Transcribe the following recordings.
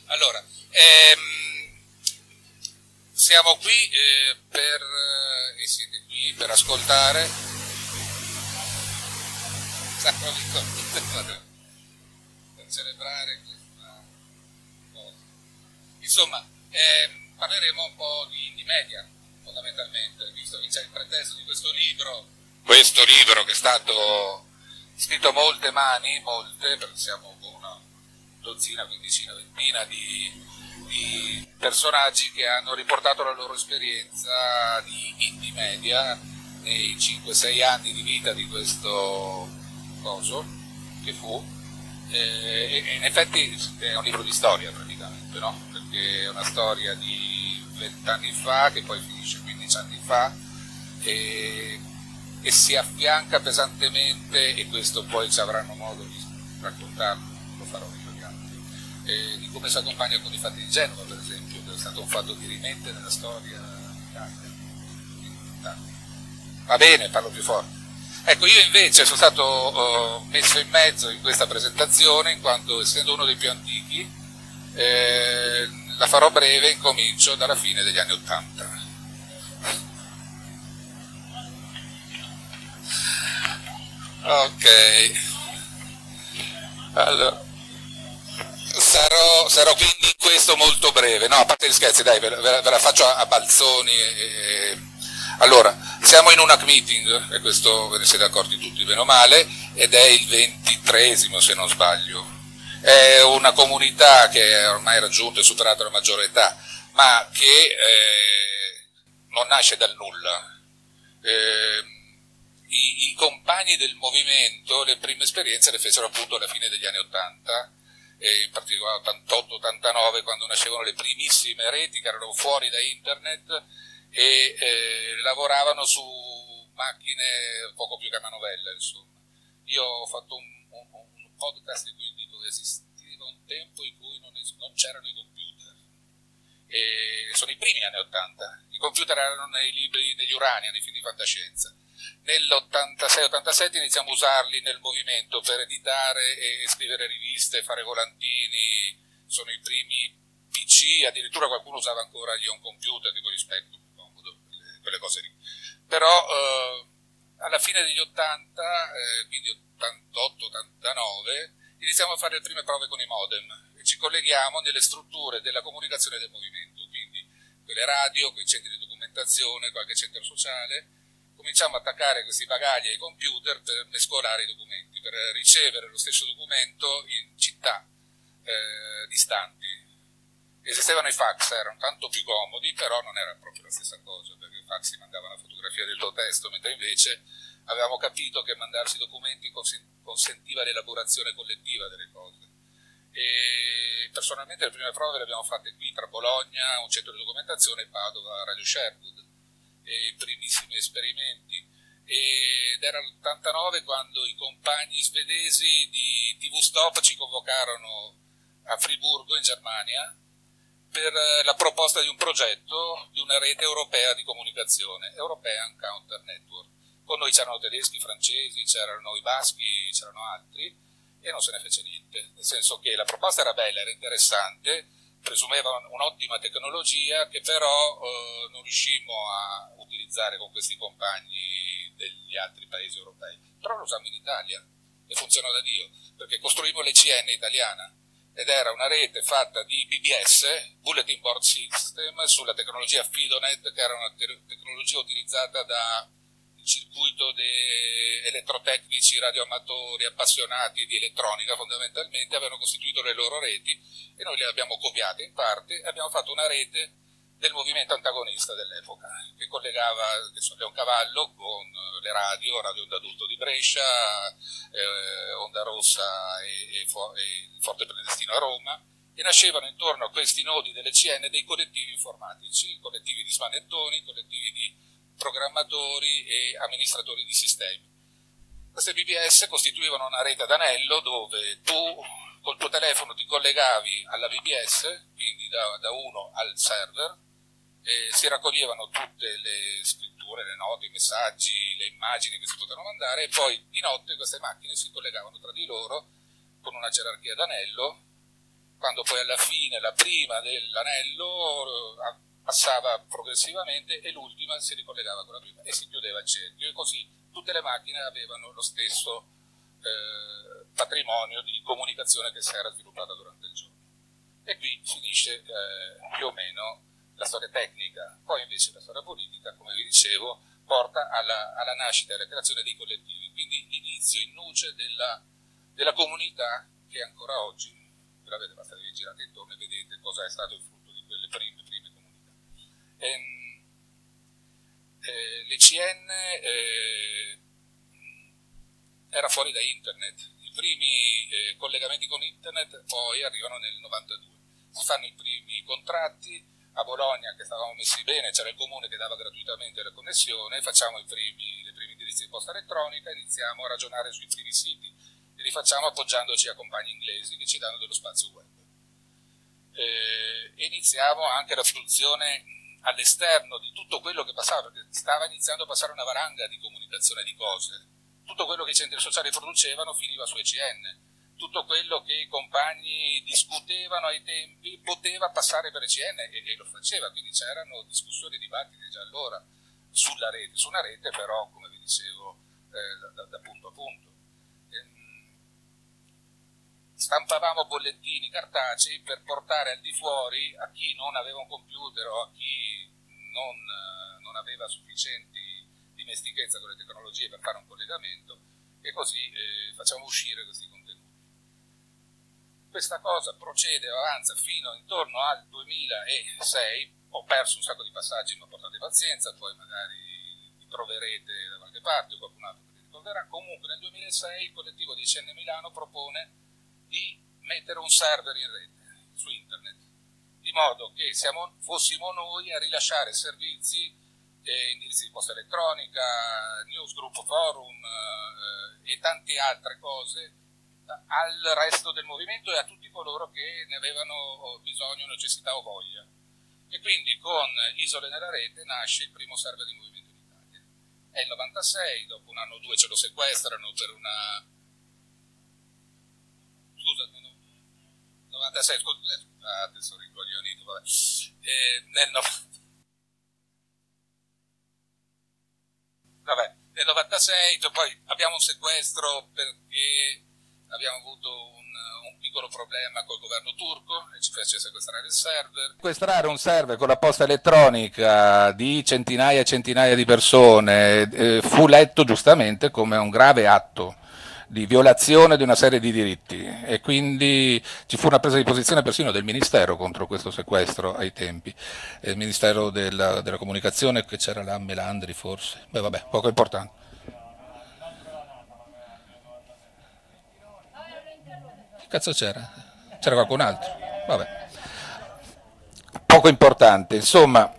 Allora, siamo qui e siete qui per ascoltare. Per celebrare questa cosa. Insomma, parleremo un po' di media, fondamentalmente, visto che c'è il pretesto di questo libro che è stato scritto a molte mani, perché siamo una dozzina, quindicina, ventina di personaggi che hanno riportato la loro esperienza di indie media nei 5-6 anni di vita di questo coso che fu, e in effetti è un libro di storia praticamente, no? Perché è una storia di 20 anni fa che poi finisce 15 anni fa e si affianca pesantemente, e questo poi ci avranno modo di raccontarlo, lo farò io gli altri, di come si accompagna con i fatti di Genova, per esempio, che è stato un fatto di rimente nella storia d'Italia. Va bene, parlo più forte. Ecco, io invece sono stato messo in mezzo in questa presentazione, in quanto, essendo uno dei più antichi, la farò breve, incomincio dalla fine degli anni '80. Ok, allora sarò quindi questo molto breve, no, a parte gli scherzi, dai, ve la faccio a balzoni. Allora, siamo in un hack meeting, e questo ve ne siete accorti tutti bene o male, ed è il 23esimo se non sbaglio. È una comunità che è ormai raggiunta e superata la maggiore età, ma che non nasce dal nulla. I compagni del movimento le prime esperienze le fecero appunto alla fine degli anni '80, in particolare 88-89, quando nascevano le primissime reti che erano fuori da internet e lavoravano su macchine poco più che a manovella, insomma. Io ho fatto un podcast in cui dico che esisteva un tempo in cui non c'erano i computer, e sono i primi anni '80. I computer erano nei libri degli Urania, nei film di fantascienza. Nell'86-87 iniziamo a usarli nel movimento per editare e scrivere riviste, fare volantini. Sono i primi PC, addirittura qualcuno usava ancora gli home computer, tipo gli Spectrum, quelle cose lì. Però alla fine degli '80, quindi '88-89, iniziamo a fare le prime prove con i modem e ci colleghiamo nelle strutture della comunicazione del movimento, quindi quelle radio, quei centri di documentazione, qualche centro sociale. Cominciamo a attaccare questi bagagli ai computer per mescolare i documenti, per ricevere lo stesso documento in città distanti. Esistevano i fax, erano tanto più comodi, però non era proprio la stessa cosa, perché i fax si mandava una fotografia del tuo testo, mentre invece avevamo capito che mandarsi documenti consentiva l'elaborazione collettiva delle cose. E personalmente le prime prove le abbiamo fatte qui, tra Bologna, un centro di documentazione, e Padova, Radio Sherwood, e i primissimi esperimenti. Ed era l'89 quando i compagni svedesi di TV Stop ci convocarono a Friburgo, in Germania, per la proposta di un progetto di una rete europea di comunicazione, European Counter Network. Con noi c'erano tedeschi, francesi, c'erano i baschi, c'erano altri, e non se ne fece niente, nel senso che la proposta era bella, era interessante, presumeva un'ottima tecnologia che però non riuscimmo a utilizzare con questi compagni degli altri paesi europei. Però lo usammo in Italia e funzionò da Dio, perché costruimmo l'ECN italiana, ed era una rete fatta di BBS, Bulletin Board System, sulla tecnologia FidoNet, che era una tecnologia utilizzata da il circuito di elettrotecnici, radioamatori, appassionati di elettronica fondamentalmente. Avevano costituito le loro reti e noi le abbiamo copiate in parte e abbiamo fatto una rete del movimento antagonista dell'epoca, che collegava Leoncavallo con le Radio Onda Adulto di Brescia, Onda Rossa e il Forte Prenestino a Roma, e nascevano intorno a questi nodi delle CN dei collettivi informatici, collettivi di smanettoni, collettivi di programmatori e amministratori di sistemi. Queste BBS costituivano una rete ad anello dove tu col tuo telefono ti collegavi alla BBS, quindi da uno al server, e si raccoglievano tutte le scritture, le note, i messaggi, le immagini che si potevano mandare, e poi di notte queste macchine si collegavano tra di loro con una gerarchia d'anello quando poi alla fine la prima dell'anello passava progressivamente e l'ultima si ricollegava con la prima e si chiudeva il cerchio, e così tutte le macchine avevano lo stesso patrimonio di comunicazione che si era sviluppata durante il giorno. E qui finisce più o meno la storia tecnica. Poi invece la storia politica, come vi dicevo, porta alla nascita e alla creazione dei collettivi, quindi l'inizio in nuce della comunità che ancora oggi, ve la vedete, basta che vi girate intorno e vedete cosa è stato il frutto di quelle prime comunità. L'ECN era fuori da internet, i primi collegamenti con internet poi arrivano nel 92, si fanno i primi contratti. A Bologna, che stavamo messi bene, c'era il comune che dava gratuitamente la connessione, facciamo i primi indirizzi di posta elettronica, iniziamo a ragionare sui primi siti e li facciamo appoggiandoci a compagni inglesi che ci danno dello spazio web. Iniziamo anche la produzione all'esterno di tutto quello che passava, perché stava iniziando a passare una valanga di comunicazione di cose. Tutto quello che i centri sociali producevano finiva su ECN. Tutto quello che i compagni discutevano ai tempi poteva passare per ECN e lo faceva, quindi c'erano discussioni e dibattiti già allora sulla rete, su una rete però, come vi dicevo, da punto a punto. Stampavamo bollettini cartacei per portare al di fuori a chi non aveva un computer o a chi non aveva sufficienti dimestichezza con le tecnologie per fare un collegamento, e così facciamo uscire questi contenuti. Questa cosa procede e avanza fino intorno al 2006, ho perso un sacco di passaggi, ma portate pazienza, poi magari li troverete da qualche parte o qualcun altro che li ricorderà. Comunque nel 2006 il collettivo di ECN Milano propone di mettere un server in rete, su internet, di modo che fossimo noi a rilasciare servizi, indirizzi di posta elettronica, newsgroup, forum e tante altre cose al resto del movimento e a tutti coloro che ne avevano bisogno, necessità o voglia. E quindi con Isole nella Rete nasce il primo server di movimento in Italia. È il 96, dopo un anno o due ce lo sequestrano per una... Scusami, 96, scusate, sono ricoglionito, vabbè. Nel 96 poi abbiamo un sequestro perché abbiamo avuto un piccolo problema col governo turco e ci fece sequestrare il server. Sequestrare un server con la posta elettronica di centinaia e centinaia di persone fu letto giustamente come un grave atto di violazione di una serie di diritti e quindi ci fu una presa di posizione persino del Ministero contro questo sequestro ai tempi, il Ministero della Comunicazione, che c'era la Melandri forse, beh vabbè, poco importante. Cazzo c'era? C'era qualcun altro? Vabbè. Poco importante, insomma,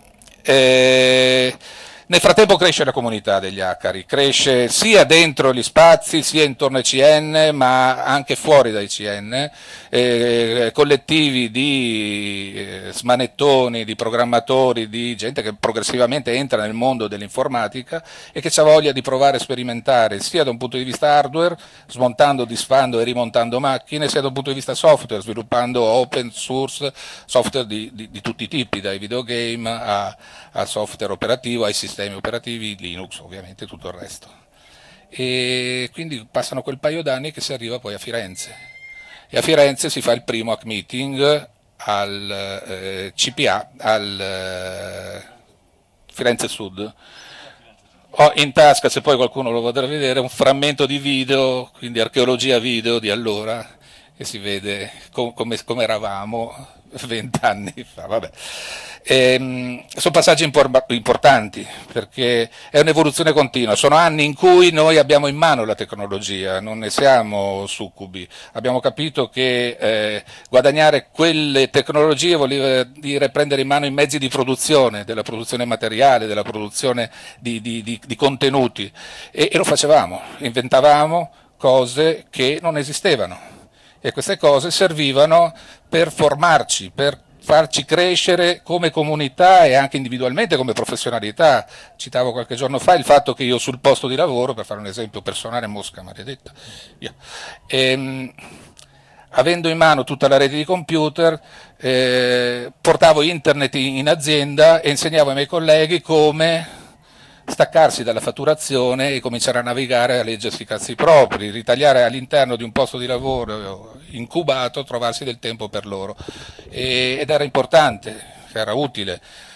nel frattempo cresce la comunità degli acari, cresce sia dentro gli spazi, sia intorno ai CN, ma anche fuori dai CN, collettivi di smanettoni, di programmatori, di gente che progressivamente entra nel mondo dell'informatica e che ha voglia di provare a sperimentare sia da un punto di vista hardware, smontando, disfando e rimontando macchine, sia da un punto di vista software, sviluppando open source, software di tutti i tipi, dai videogame al software operativo, ai sistemi operativi, Linux ovviamente, tutto il resto. E quindi passano quel paio d'anni che si arriva poi a Firenze. E a Firenze si fa il primo hack meeting al CPA, al Firenze Sud. Ho in tasca, se poi qualcuno lo vorrà vedere, un frammento di video, quindi archeologia video di allora, e si vede come eravamo 20 anni fa. Vabbè. Sono passaggi importanti perché è un'evoluzione continua, sono anni in cui noi abbiamo in mano la tecnologia, non ne siamo succubi, abbiamo capito che guadagnare quelle tecnologie vuol dire prendere in mano i mezzi di produzione, della produzione materiale, della produzione di contenuti, e lo facevamo, inventavamo cose che non esistevano. E queste cose servivano per formarci, per farci crescere come comunità e anche individualmente come professionalità. Citavo qualche giorno fa il fatto che io sul posto di lavoro, per fare un esempio personale, Mosca maledetta, avendo in mano tutta la rete di computer, portavo internet in azienda e insegnavo ai miei colleghi come staccarsi dalla fatturazione e cominciare a navigare, a leggersi i cazzi propri, ritagliare all'interno di un posto di lavoro incubato, trovarsi del tempo per loro. Ed era importante, era utile.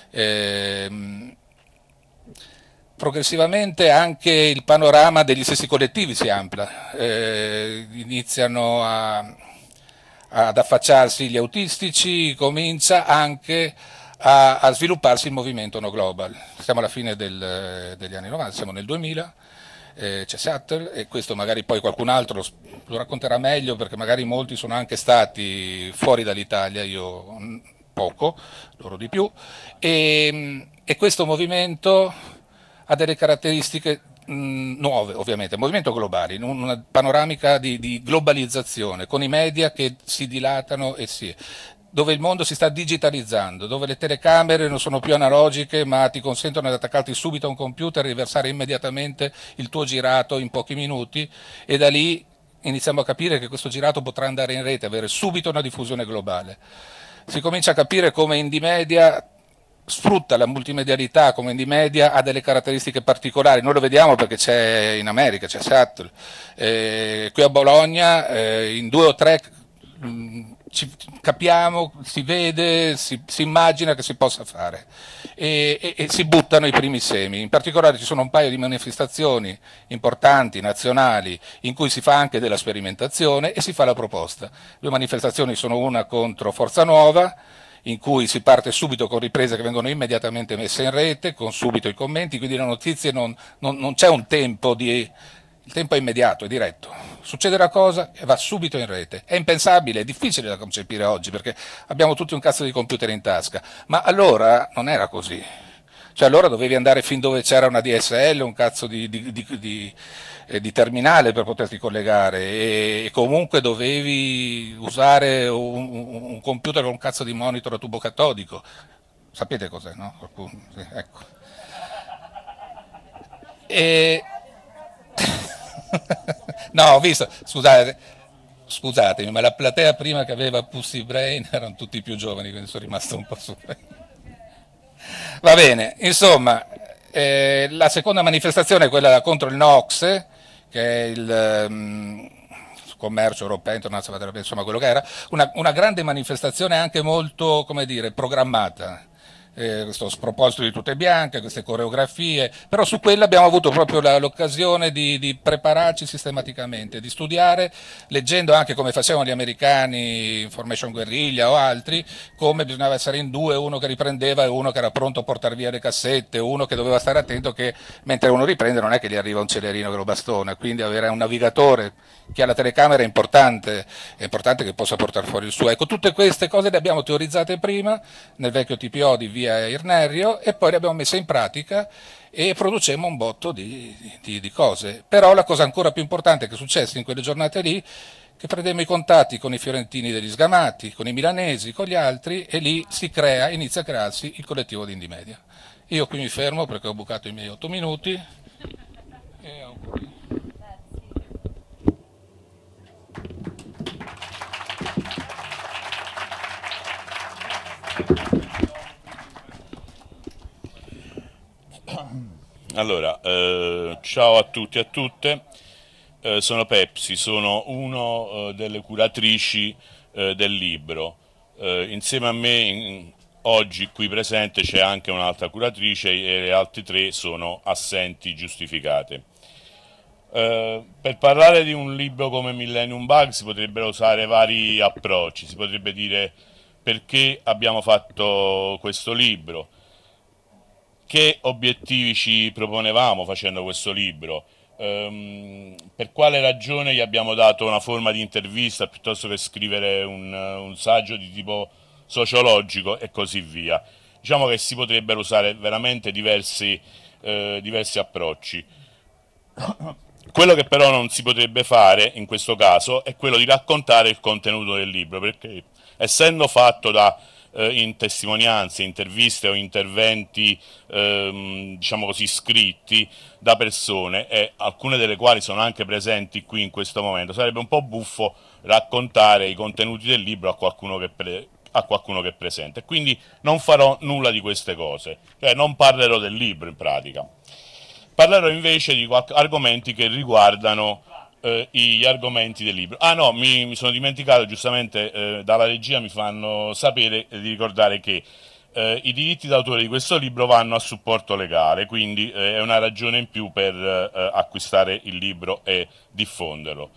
Progressivamente anche il panorama degli stessi collettivi si amplia, iniziano ad affacciarsi gli autistici, comincia anche a svilupparsi il movimento No Global. Siamo alla fine degli anni 90, siamo nel 2000, c'è Seattle e questo magari poi qualcun altro lo racconterà meglio perché magari molti sono anche stati fuori dall'Italia, io poco, loro di più, e questo movimento ha delle caratteristiche nuove, ovviamente, movimento globale, in una panoramica di globalizzazione, con i media che si dilatano dove il mondo si sta digitalizzando, dove le telecamere non sono più analogiche ma ti consentono di attaccarti subito a un computer e riversare immediatamente il tuo girato in pochi minuti e da lì iniziamo a capire che questo girato potrà andare in rete, avere subito una diffusione globale. Si comincia a capire come Indie Media sfrutta la multimedialità, come Indie Media ha delle caratteristiche particolari, noi lo vediamo perché c'è in America, c'è Seattle, qui a Bologna in 2 o 3 ci capiamo, si vede, si immagina che si possa fare e si buttano i primi semi. In particolare ci sono un paio di manifestazioni importanti, nazionali, in cui si fa anche della sperimentazione e si fa la proposta. 2 manifestazioni sono una contro Forza Nuova, in cui si parte subito con riprese che vengono immediatamente messe in rete, con subito i commenti, quindi le notizie non c'è un tempo il tempo è immediato, è diretto. Succede una cosa e va subito in rete. È impensabile, è difficile da concepire oggi perché abbiamo tutti un cazzo di computer in tasca, ma allora non era così. Cioè allora dovevi andare fin dove c'era una DSL, un cazzo di terminale per poterti collegare e comunque dovevi usare un computer con un cazzo di monitor a tubo catodico. Sapete cos'è, no? Sì, ecco. E... no, ho visto, scusatemi, ma la platea prima che aveva Pussy Brain erano tutti più giovani, quindi sono rimasto un po' su. Va bene, insomma, la seconda manifestazione è quella contro il NOx, che è il commercio europeo, internazionale, insomma quello che era, una grande manifestazione anche molto, come dire, programmata. Questo sproposito di tute bianche, queste coreografie, però su quella abbiamo avuto proprio l'occasione di prepararci sistematicamente, di studiare, leggendo anche come facevano gli americani, Information Guerriglia o altri, come bisognava essere in 2, uno che riprendeva e uno che era pronto a portare via le cassette, uno che doveva stare attento che mentre uno riprende non è che gli arriva un celerino che lo bastona, quindi avere un navigatore che ha la telecamera è importante che possa portare fuori il suo. Ecco, tutte queste cose le abbiamo teorizzate prima nel vecchio TPO di via Irnerio e poi le abbiamo messe in pratica e producemmo un botto di cose. Però la cosa ancora più importante che è successa in quelle giornate lì, che prendemmo i contatti con i fiorentini degli sgamati, con i milanesi, con gli altri e lì inizia a crearsi il collettivo di Indie Media. Io qui mi fermo perché ho bucato i miei 8 minuti e auguri. Allora, ciao a tutti e a tutte, sono Pepsi, sono uno delle curatrici del libro. Insieme a me oggi qui presente c'è anche un'altra curatrice e le altre 3 sono assenti giustificate. Per parlare di un libro come Millennium Bug si potrebbero usare vari approcci, si potrebbe dire perché abbiamo fatto questo libro, che obiettivi ci proponevamo facendo questo libro, per quale ragione gli abbiamo dato una forma di intervista piuttosto che scrivere un saggio di tipo sociologico e così via. Diciamo che si potrebbero usare veramente diversi approcci. Quello che però non si potrebbe fare in questo caso è quello di raccontare il contenuto del libro, perché essendo fatto da in testimonianze, interviste o interventi diciamo così scritti da persone, e alcune delle quali sono anche presenti qui in questo momento. Sarebbe un po' buffo raccontare i contenuti del libro a qualcuno che è presente, quindi non farò nulla di queste cose, cioè non parlerò del libro in pratica. Parlerò invece di argomenti che riguardano gli argomenti del libro. Ah no, mi sono dimenticato, giustamente dalla regia mi fanno sapere di ricordare che i diritti d'autore di questo libro vanno a supporto legale, quindi è una ragione in più per acquistare il libro e diffonderlo.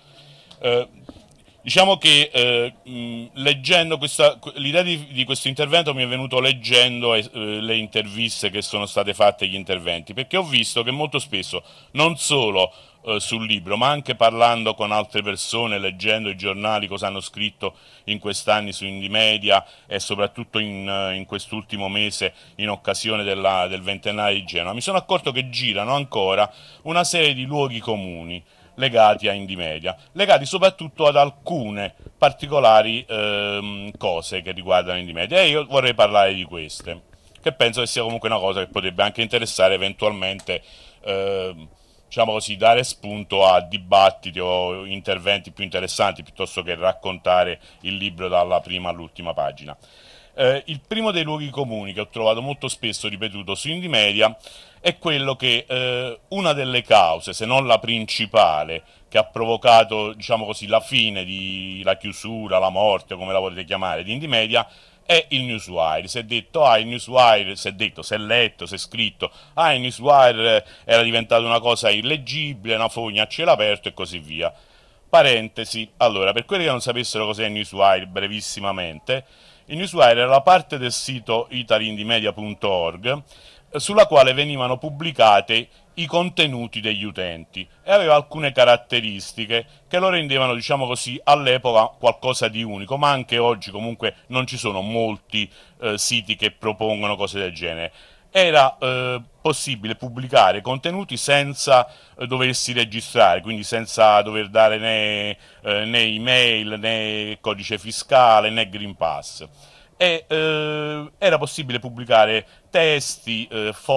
Diciamo che leggendo l'idea di questo intervento mi è venuto leggendo le interviste che sono state fatte agli interventi, perché ho visto che molto spesso, non solo sul libro, ma anche parlando con altre persone, leggendo i giornali, cosa hanno scritto in quest'anni su Indymedia e soprattutto in quest'ultimo mese in occasione del ventennale di Genova, mi sono accorto che girano ancora una serie di luoghi comuni legati a Indymedia, legati soprattutto ad alcune particolari cose che riguardano Indymedia, e io vorrei parlare di queste, che penso che sia comunque una cosa che potrebbe anche interessare eventualmente, diciamo così, dare spunto a dibattiti o interventi più interessanti piuttosto che raccontare il libro dalla prima all'ultima pagina. Il primo dei luoghi comuni che ho trovato molto spesso ripetuto su Indymedia è quello che una delle cause, se non la principale, che ha provocato, diciamo così, la fine, la chiusura, la morte, come la volete chiamare, di Indymedia, è il Newswire. Si è detto, il Newswire, si è letto, si è scritto, il Newswire era diventato una cosa illeggibile, una fogna a cielo aperto e così via. Parentesi, allora, per quelli che non sapessero cos'è il Newswire, brevissimamente, il Newswire era la parte del sito italindymedia.org sulla quale venivano pubblicate i contenuti degli utenti, e aveva alcune caratteristiche che lo rendevano, diciamo così, all'epoca qualcosa di unico, ma anche oggi comunque non ci sono molti siti che propongono cose del genere. Era possibile pubblicare contenuti senza doversi registrare, quindi senza dover dare né email, né codice fiscale, né Green Pass. E era possibile pubblicare testi,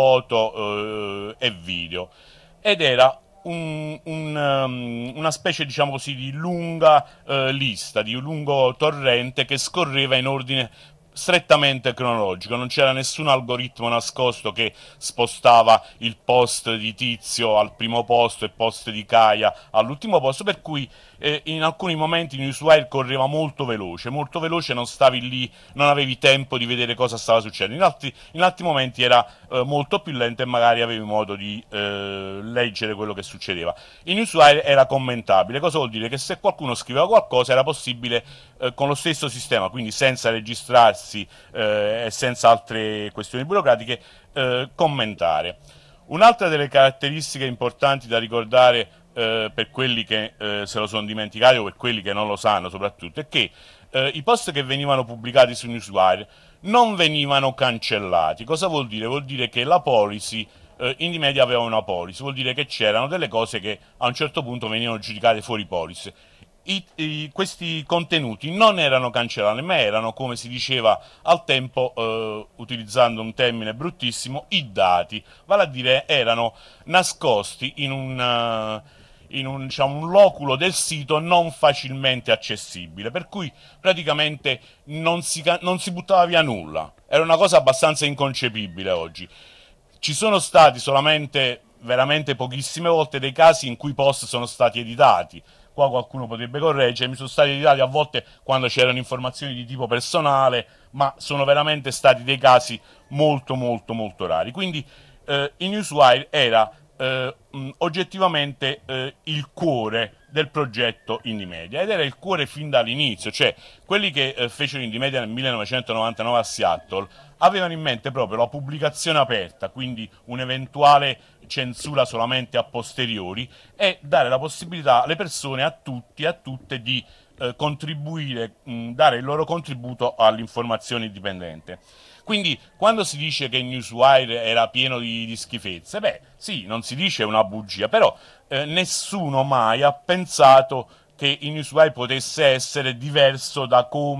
foto e video, ed era una specie, diciamo così, di lunga lista, di un lungo torrente che scorreva in ordine strettamente cronologico, non c'era nessun algoritmo nascosto che spostava il post di Tizio al primo posto e il post di Caia all'ultimo posto, per cui in alcuni momenti Newswire correva molto veloce, non stavi lì, non avevi tempo di vedere cosa stava succedendo, in altri momenti era molto più lento e magari avevi modo di leggere quello che succedeva. In Newswire era commentabile, cosa vuol dire? Che se qualcuno scriveva qualcosa era possibile con lo stesso sistema, quindi senza registrarsi e senza altre questioni burocratiche, commentare. Un'altra delle caratteristiche importanti da ricordare per quelli che se lo sono dimenticati o per quelli che non lo sanno soprattutto, è che i post che venivano pubblicati su Newswire non venivano cancellati. Cosa vuol dire? Vuol dire che la policy, Indymedia aveva una policy, vuol dire che c'erano delle cose che a un certo punto venivano giudicate fuori policy. Questi contenuti non erano cancellati, ma erano, come si diceva al tempo, utilizzando un termine bruttissimo, iddati, vale a dire erano nascosti in un loculo del sito non facilmente accessibile, per cui praticamente non si buttava via nulla. Era una cosa abbastanza inconcepibile oggi. Ci sono stati solamente, veramente pochissime volte, dei casi in cui i post sono stati editati. Qua qualcuno potrebbe correggermi, sono stati editati a volte quando c'erano informazioni di tipo personale, ma sono veramente stati dei casi molto molto molto rari. Quindi il Newswire era oggettivamente il cuore del progetto Indymedia, ed era il cuore fin dall'inizio, cioè quelli che fecero Indymedia nel 1999 a Seattle avevano in mente proprio la pubblicazione aperta, quindi un'eventuale censura solamente a posteriori, e dare la possibilità alle persone, a tutti e a tutte, di contribuire, dare il loro contributo all'informazione indipendente. Quindi quando si dice che il Newswire era pieno di schifezze, beh sì, non si dice una bugia, però nessuno mai ha pensato che il Newswire potesse essere diverso da come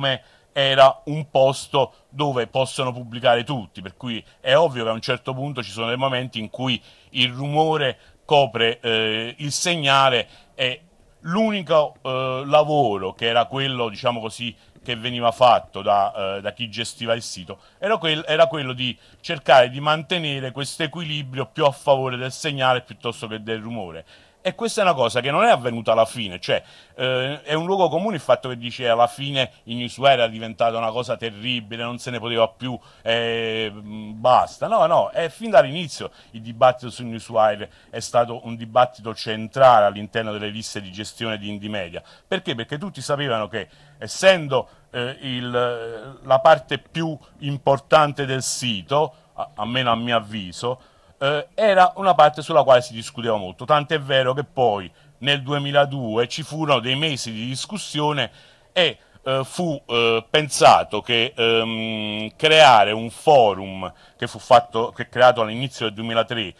era un posto dove possono pubblicare tutti, per cui è ovvio che a un certo punto ci sono dei momenti in cui il rumore copre il segnale e l'unico lavoro che era quello, diciamo così, che veniva fatto da chi gestiva il sito era quello di cercare di mantenere questo equilibrio più a favore del segnale piuttosto che del rumore. E questa è una cosa che non è avvenuta alla fine, cioè è un luogo comune il fatto che dice alla fine il newswire era diventata una cosa terribile, non se ne poteva più, basta. No, no, è fin dall'inizio il dibattito sul newswire è stato un dibattito centrale all'interno delle liste di gestione di Indie Media. Perché? Perché tutti sapevano che essendo la parte più importante del sito, almeno a mio avviso, era una parte sulla quale si discuteva molto, tant'è vero che poi nel 2002 ci furono dei mesi di discussione e fu pensato che creare un forum che creato all'inizio del 2003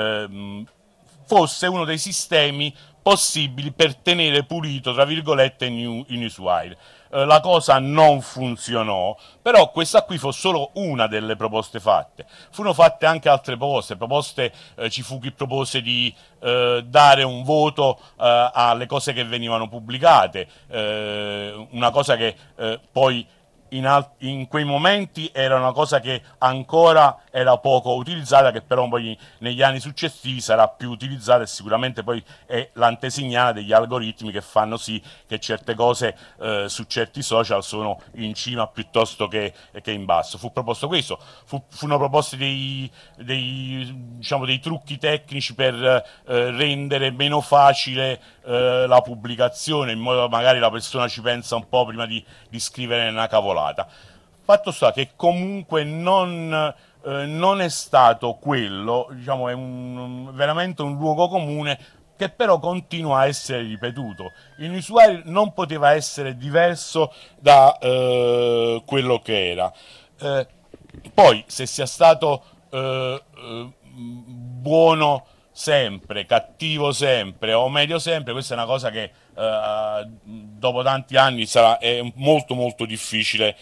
fosse uno dei sistemi possibili per tenere pulito, tra virgolette, il newswire. La cosa non funzionò, però questa qui fu solo una delle proposte fatte. Furono fatte anche altre proposte, ci fu chi propose di dare un voto alle cose che venivano pubblicate, una cosa che poi in quei momenti era una cosa che ancora era poco utilizzata, che però poi negli anni successivi sarà più utilizzata e sicuramente poi è l'antesignana degli algoritmi che fanno sì che certe cose su certi social sono in cima piuttosto che in basso. Fu proposto questo, furono proposti diciamo, dei trucchi tecnici per rendere meno facile la pubblicazione, in modo che magari la persona ci pensa un po' prima di scrivere una cavolata. Fatto sta che comunque non è stato quello, diciamo, è veramente un luogo comune che però continua a essere ripetuto. Il newswire non poteva essere diverso da quello che era. Poi, se sia stato buono sempre, cattivo sempre o medio sempre, questa è una cosa che dopo tanti anni è molto molto difficile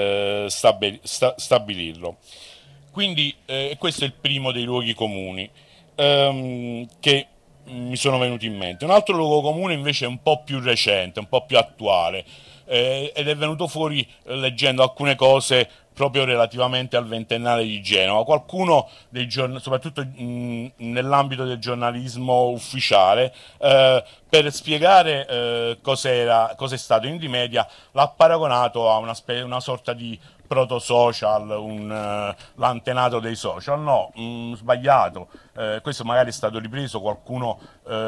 stabilirlo. Quindi questo è il primo dei luoghi comuni che mi sono venuti in mente. Un altro luogo comune invece è un po' più recente, un po' più attuale, ed è venuto fuori leggendo alcune cose proprio relativamente al ventennale di Genova. Qualcuno soprattutto nell'ambito del giornalismo ufficiale, per spiegare cosa è stato Indie Media, l'ha paragonato a una sorta di proto-social, l'antenato dei social. No, sbagliato. Questo magari è stato ripreso, qualcuno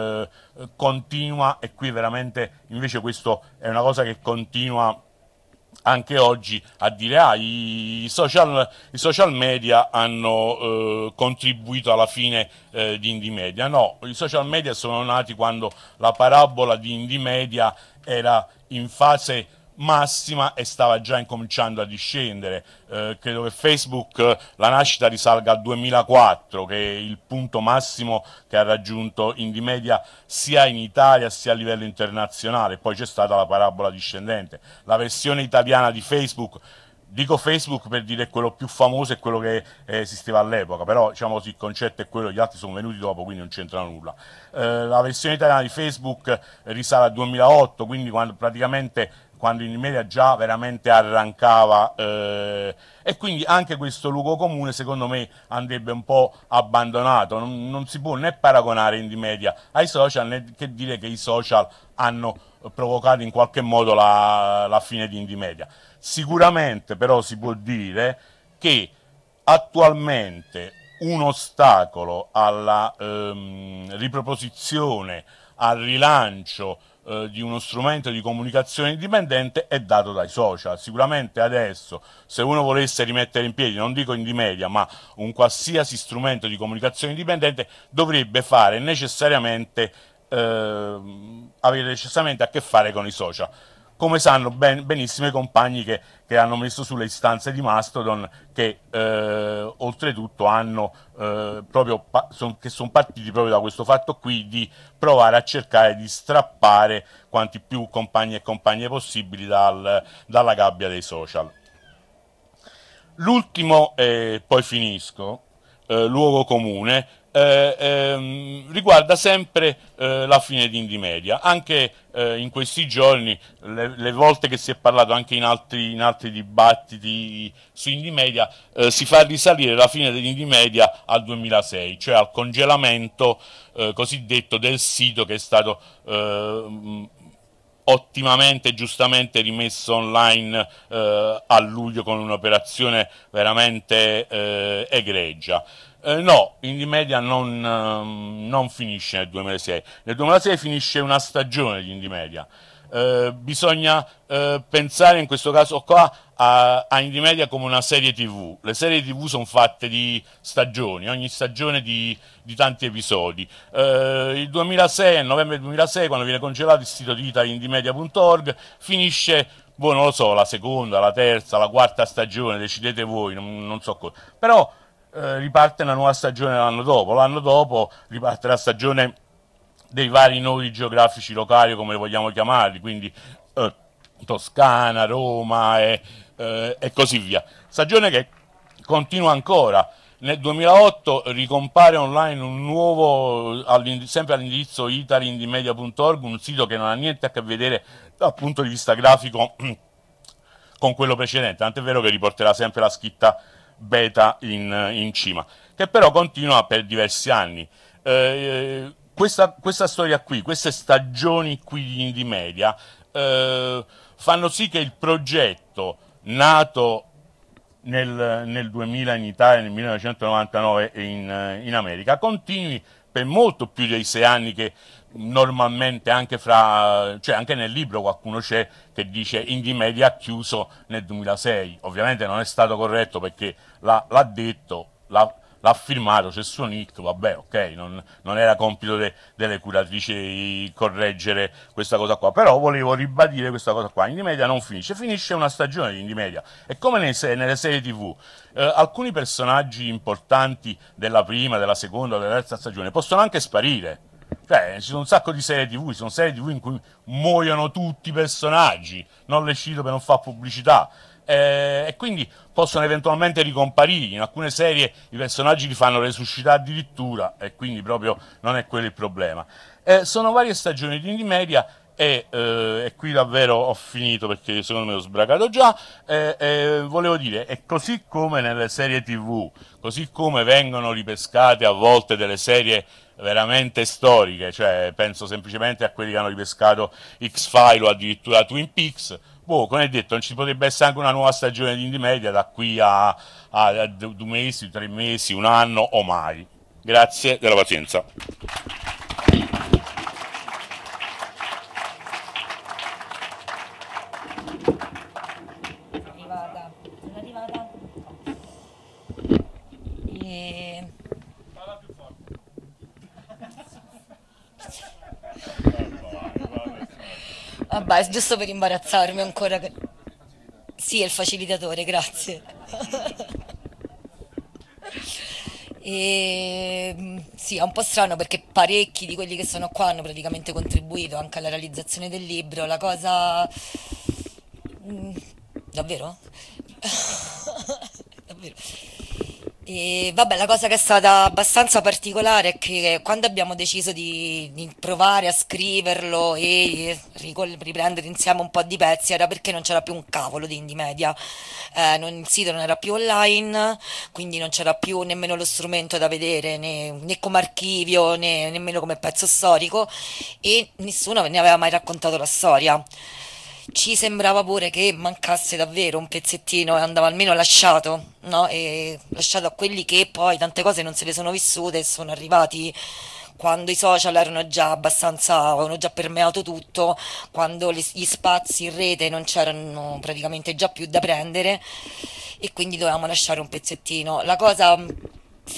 continua, e qui veramente invece questo è una cosa che continua anche oggi a dire i social media hanno contribuito alla fine di Indie Media. No, i social media sono nati quando la parabola di Indie Media era in fase massima e stava già incominciando a discendere. Credo che Facebook, la nascita risalga al 2004, che è il punto massimo che ha raggiunto Indie Media sia in Italia sia a livello internazionale. Poi c'è stata la parabola discendente. La versione italiana di Facebook, dico Facebook per dire quello più famoso e quello che esisteva all'epoca, però diciamo così, il concetto è quello, gli altri sono venuti dopo, quindi non c'entrano nulla. La versione italiana di Facebook risale al 2008, quindi quando Indie Media già veramente arrancava, e quindi anche questo luogo comune secondo me andrebbe un po' abbandonato. Non si può né paragonare Indie Media ai social, né che dire che i social hanno provocato in qualche modo la fine di Indie Media. Sicuramente però si può dire che attualmente un ostacolo alla riproposizione, al rilancio di uno strumento di comunicazione indipendente è dato dai social. Sicuramente adesso, se uno volesse rimettere in piedi, non dico Indie Media, ma un qualsiasi strumento di comunicazione indipendente, dovrebbe avere necessariamente a che fare con i social. come sanno benissimo i compagni che hanno messo sulle istanze di Mastodon, che oltretutto hanno che sono partiti proprio da questo fatto qui di provare a cercare di strappare quanti più compagni e compagne possibili dalla gabbia dei social. L'ultimo, poi finisco, luogo comune, riguarda sempre la fine di Indymedia. Anche in questi giorni, le volte che si è parlato anche in altri dibattiti su Indymedia, si fa risalire la fine dell'Indymedia al 2006, cioè al congelamento cosiddetto del sito, che è stato ottimamente e giustamente rimesso online a luglio con un'operazione veramente egregia. No, Indymedia non finisce nel 2006. Nel 2006 finisce una stagione di Indymedia. Bisogna pensare in questo caso qua a Indymedia come una serie TV. Le serie TV sono fatte di stagioni, ogni stagione di tanti episodi. Il 2006, a novembre 2006, quando viene congelato il sito di italindymedia.org, finisce, non lo so, la seconda, la terza, la quarta stagione, decidete voi, non so cosa. Però riparte una nuova stagione l'anno dopo riparte la stagione dei vari nodi geografici locali, come vogliamo chiamarli, quindi Toscana, Roma e così via. Stagione che continua ancora. Nel 2008 ricompare online un nuovo, sempre all'indirizzo italindymedia.org, un sito che non ha niente a che vedere dal punto di vista grafico con quello precedente, tant'è vero che riporterà sempre la scritta beta in cima, che però continua per diversi anni. Questa storia qui, queste stagioni qui di Indymedia fanno sì che il progetto nato nel 2000 in Italia, nel 1999 in America, continui per molto più dei 6 anni che normalmente cioè anche nel libro qualcuno c'è che dice Indymedia ha chiuso nel 2006. Ovviamente non è stato corretto, perché l'ha detto, l'ha firmato, c'è il suo nick, vabbè, ok, non era compito delle curatrici correggere questa cosa qua, però volevo ribadire questa cosa qua. Indymedia non finisce una stagione di Indymedia, e come nelle serie TV, alcuni personaggi importanti della prima, della seconda, della terza stagione possono anche sparire. Cioè, ci sono un sacco di serie TV, ci sono serie TV in cui muoiono tutti i personaggi, non le cito per non fare pubblicità, e quindi possono eventualmente ricomparire. In alcune serie i personaggi li fanno resuscitare addirittura, e quindi proprio non è quello il problema. Sono varie stagioni di Indymedia, e qui davvero ho finito, perché secondo me ho sbragato già. Volevo dire, è così come nelle serie TV, così come vengono ripescate a volte delle serie veramente storiche, cioè penso semplicemente a quelli che hanno ripescato X-File o addirittura Twin Peaks. Come hai detto, non ci potrebbe essere anche una nuova stagione di Indymedia da qui a 2 mesi, 3 mesi, un anno o mai. Grazie della pazienza. Sono arrivata. Parla più forte. Vabbè, giusto per imbarazzarmi ancora. Sì, è il facilitatore, grazie. Sì, è un po' strano, perché parecchi di quelli che sono qua hanno praticamente contribuito anche alla realizzazione del libro. La cosa... Mm, davvero? Davvero? E vabbè, la cosa che è stata abbastanza particolare è che quando abbiamo deciso di provare a scriverlo e riprendere insieme un po' di pezzi, era perché non c'era più un cavolo di Indymedia. Il sito non era più online, quindi non c'era più nemmeno lo strumento da vedere, né come archivio, né nemmeno come pezzo storico, e nessuno ne aveva mai raccontato la storia. Ci sembrava pure che mancasse davvero un pezzettino, e andava almeno lasciato, no? E lasciato a quelli che poi tante cose non se le sono vissute e sono arrivati quando i social erano già abbastanza, avevano già permeato tutto, quando gli spazi in rete non c'erano praticamente già più da prendere, e quindi dovevamo lasciare un pezzettino. La cosa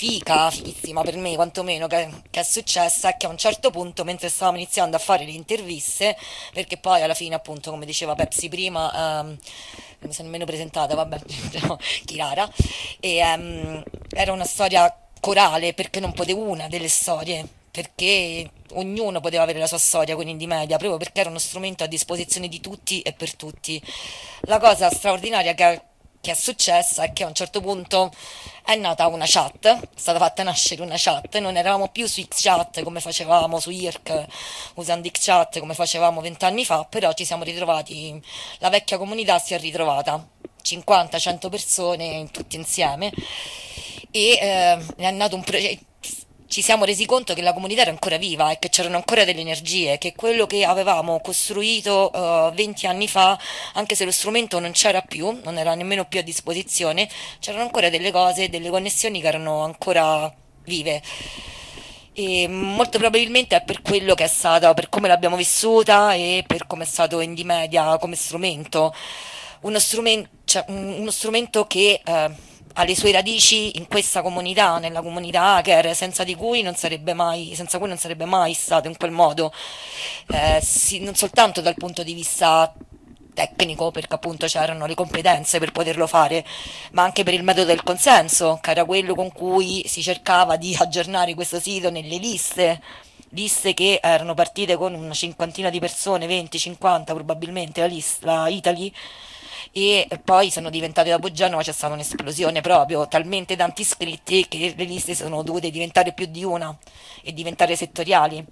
fighissima per me quantomeno, che è successa è che a un certo punto, mentre stavamo iniziando a fare le interviste, perché poi alla fine appunto, come diceva Pepsi prima, non mi sono nemmeno presentata, vabbè, Chiara, e era una storia corale perché non potevo una delle storie, perché ognuno poteva avere la sua storia con Indie Media, proprio perché era uno strumento a disposizione di tutti e per tutti. La cosa straordinaria che è successa è che a un certo punto è nata una chat, è stata fatta nascere una chat, non eravamo più su XChat come facevamo su IRC, usando XChat come facevamo 20 anni fa, però ci siamo ritrovati, la vecchia comunità si è ritrovata, 50-100 persone tutti insieme, e è nato un progetto. Ci siamo resi conto che la comunità era ancora viva e che c'erano ancora delle energie, che quello che avevamo costruito 20 anni fa, anche se lo strumento non c'era più, non era nemmeno più a disposizione, c'erano ancora delle cose, delle connessioni che erano ancora vive. E molto probabilmente è per quello che è stata, per come l'abbiamo vissuta e per come è stato Indie Media come strumento. Cioè, uno strumento che ha le sue radici in questa comunità, nella comunità hacker, senza cui non sarebbe mai stato in quel modo, non soltanto dal punto di vista tecnico, perché appunto c'erano le competenze per poterlo fare, ma anche per il metodo del consenso, che era quello con cui si cercava di aggiornare questo sito nelle liste che erano partite con una cinquantina di persone, 20-50 probabilmente, la Italy, e poi sono diventate, dopo Genova c'è stata un'esplosione proprio, talmente tanti iscritti che le liste sono dovute diventare più di una e diventare settoriali.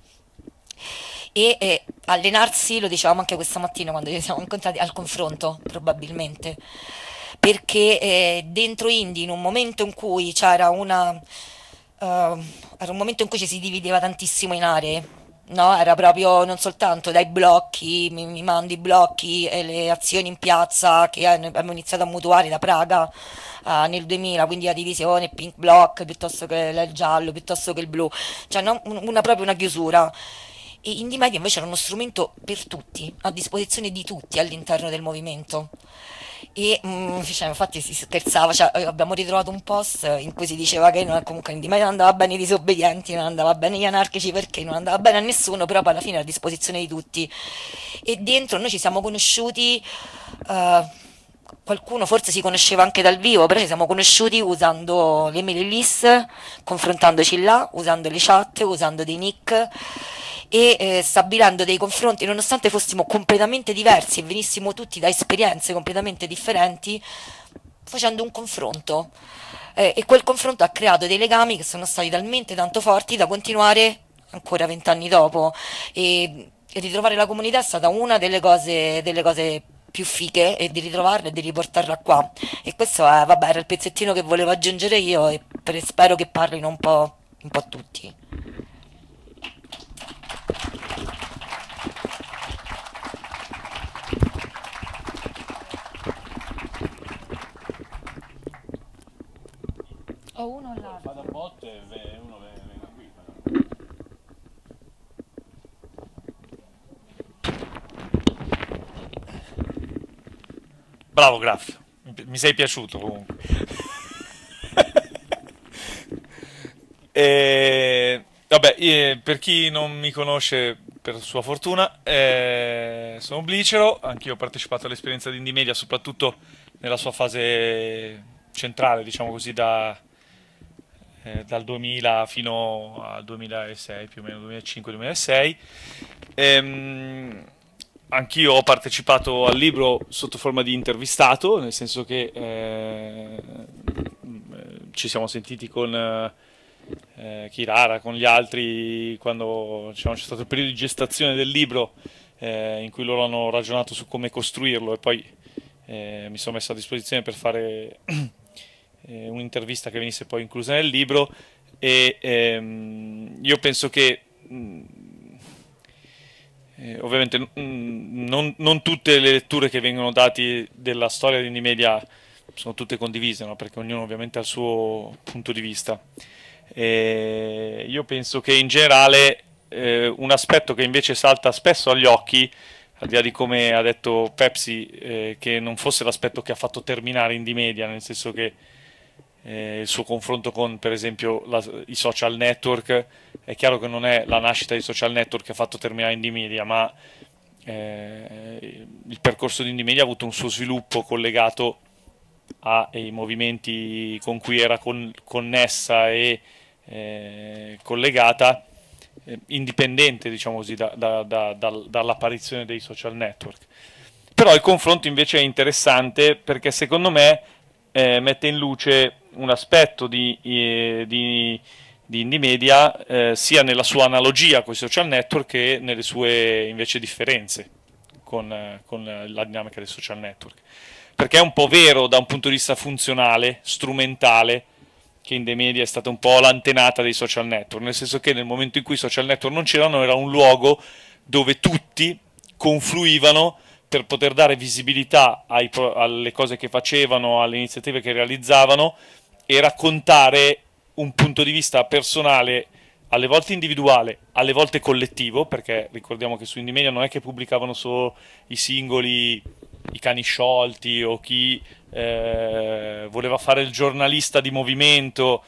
E allenarsi, lo dicevamo anche questa mattina quando ci siamo incontrati, al confronto probabilmente, perché dentro Indie, in un momento in cui era un momento in cui ci si divideva tantissimo in aree, no? Era proprio non soltanto dai blocchi, mi mando i blocchi e le azioni in piazza che abbiamo iniziato a mutuare da Praga nel 2000, quindi la divisione pink block piuttosto che il giallo, piuttosto che il blu, cioè no? Proprio una chiusura. E Indie Media invece era uno strumento per tutti, a disposizione di tutti all'interno del movimento. E cioè, infatti si scherzava, cioè, abbiamo ritrovato un post in cui si diceva che comunque Indie Media non andava bene ai disobbedienti, non andava bene agli anarchici perché non andava bene a nessuno, però poi alla fine era a disposizione di tutti. E dentro noi ci siamo conosciuti, eh, qualcuno forse si conosceva anche dal vivo, però ci siamo conosciuti usando le mail list, confrontandoci là, usando le chat, usando dei nick e stabilendo dei confronti, nonostante fossimo completamente diversi e venissimo tutti da esperienze completamente differenti, facendo un confronto. E quel confronto ha creato dei legami che sono stati talmente tanto forti da continuare ancora 20 anni dopo. E ritrovare la comunità è stata una delle cose più fighe, e di ritrovarla e di riportarla qua. E questo vabbè, era il pezzettino che volevo aggiungere io, e spero che parlino un po' tutti. O uno o l'altro. Vado a botte e uno venga qui. Bravo Graf, mi sei piaciuto comunque. Vabbè, per chi non mi conosce, per sua fortuna, sono Blicero, anch'io ho partecipato all'esperienza di Indie Media, soprattutto nella sua fase centrale, diciamo così, dal 2000 fino al 2006, più o meno 2005-2006. Anch'io ho partecipato al libro sotto forma di intervistato, nel senso che ci siamo sentiti con Kirara, con gli altri, quando c'è stato il periodo di gestazione del libro, in cui loro hanno ragionato su come costruirlo, e poi mi sono messo a disposizione per fare un'intervista che venisse poi inclusa nel libro. E io penso che ovviamente non tutte le letture che vengono date della storia di Indie Media sono tutte condivise, no? Perché ognuno ovviamente ha il suo punto di vista. Io penso che in generale un aspetto che invece salta spesso agli occhi, al di là di come ha detto Pepsi, che non fosse l'aspetto che ha fatto terminare Indie Media, nel senso che il suo confronto con, per esempio, i social network. È chiaro che non è la nascita dei social network che ha fatto terminare Indie Media, ma il percorso di Indie Media ha avuto un suo sviluppo collegato ai movimenti con cui era connessa e collegata, indipendente, diciamo così, dall'apparizione dei social network. Però il confronto invece è interessante perché secondo me mette in luce un aspetto di Indie Media, sia nella sua analogia con i social network che nelle sue invece differenze con la dinamica dei social network. Perché è un po' vero da un punto di vista funzionale, strumentale, che Indie Media è stata un po' l'antenata dei social network, nel senso che nel momento in cui i social network non c'erano era un luogo dove tutti confluivano per poter dare visibilità alle cose che facevano, alle iniziative che realizzavano e raccontare un punto di vista personale, alle volte individuale, alle volte collettivo, perché ricordiamo che su Indie Media non è che pubblicavano solo i singoli, i cani sciolti o chi voleva fare il giornalista di movimento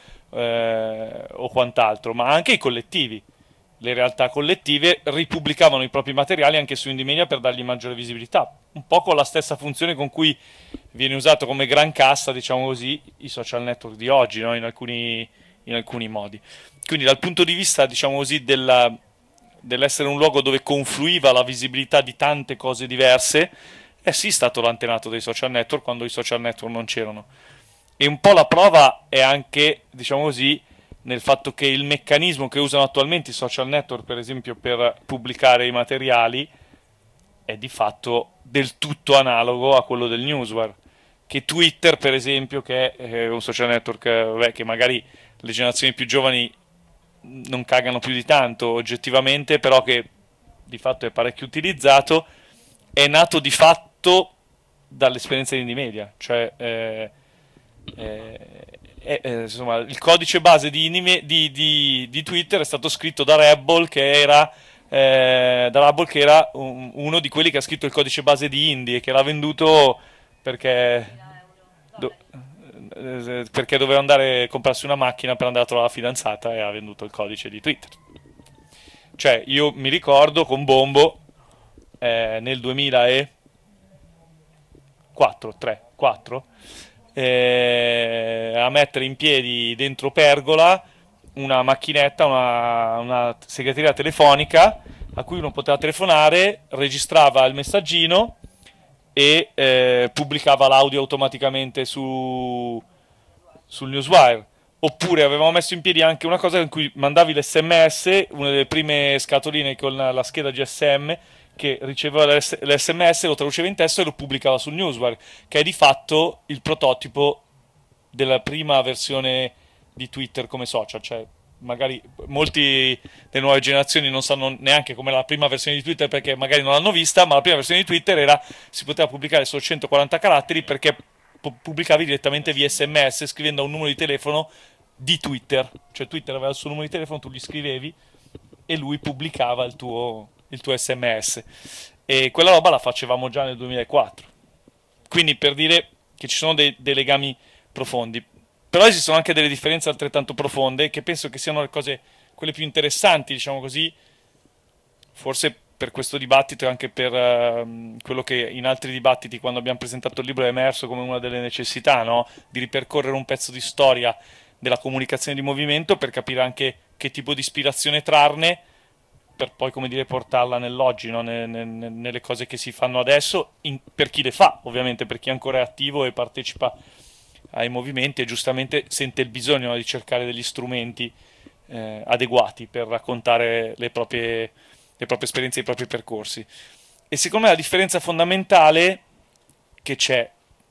o quant'altro, ma anche i collettivi. Le realtà collettive ripubblicavano i propri materiali anche su Indie Media per dargli maggiore visibilità, un po' con la stessa funzione con cui viene usato come gran cassa, diciamo così, i social network di oggi, no? in alcuni modi. Quindi dal punto di vista, diciamo così, dell'essere un luogo dove confluiva la visibilità di tante cose diverse, è sì stato l'antenato dei social network quando i social network non c'erano. E un po' la prova è anche, diciamo così, nel fatto che il meccanismo che usano attualmente i social network, per esempio, per pubblicare i materiali, è di fatto del tutto analogo a quello del newswire. Che Twitter, per esempio, che è un social network che magari le generazioni più giovani non cagano più di tanto oggettivamente, però che di fatto è parecchio utilizzato, è nato di fatto dall'esperienza di Indie Media, cioè insomma, il codice base di Twitter è stato scritto da Rebel, che era uno di quelli che ha scritto il codice base di Indie e che l'ha venduto perché perché doveva andare a comprarsi una macchina per andare a trovare la fidanzata e ha venduto il codice di Twitter. Cioè, io mi ricordo con Bombo nel 2004 a mettere in piedi dentro Pergola una macchinetta, una segreteria telefonica a cui uno poteva telefonare, registrava il messaggino e pubblicava l'audio automaticamente sul newswire. Oppure avevamo messo in piedi anche una cosa in cui mandavi l'SMS, una delle prime scatoline con la scheda GSM che riceveva l'SMS, lo traduceva in testo e lo pubblicava sul newswire, che è di fatto il prototipo della prima versione di Twitter come social. Cioè, magari molti delle nuove generazioni non sanno neanche com'era la prima versione di Twitter perché magari non l'hanno vista, ma la prima versione di Twitter si poteva pubblicare solo 140 caratteri perché pubblicavi direttamente via SMS scrivendo a un numero di telefono di Twitter, cioè Twitter aveva il suo numero di telefono, tu gli scrivevi e lui pubblicava il tuo SMS, e quella roba la facevamo già nel 2004, quindi per dire che ci sono dei legami profondi. Però esistono anche delle differenze altrettanto profonde che penso che siano le cose, quelle più interessanti, diciamo così, forse per questo dibattito e anche per quello che in altri dibattiti, quando abbiamo presentato il libro, è emerso come una delle necessità, no? Di ripercorrere un pezzo di storia della comunicazione di movimento per capire anche che tipo di ispirazione trarne per poi, come dire, portarla nell'oggi, no? Nelle cose che si fanno adesso, per chi le fa, ovviamente, per chi ancora è attivo e partecipa ai movimenti e giustamente sente il bisogno, no, di cercare degli strumenti adeguati per raccontare le proprie esperienze e i propri percorsi. E secondo me la differenza fondamentale che c'è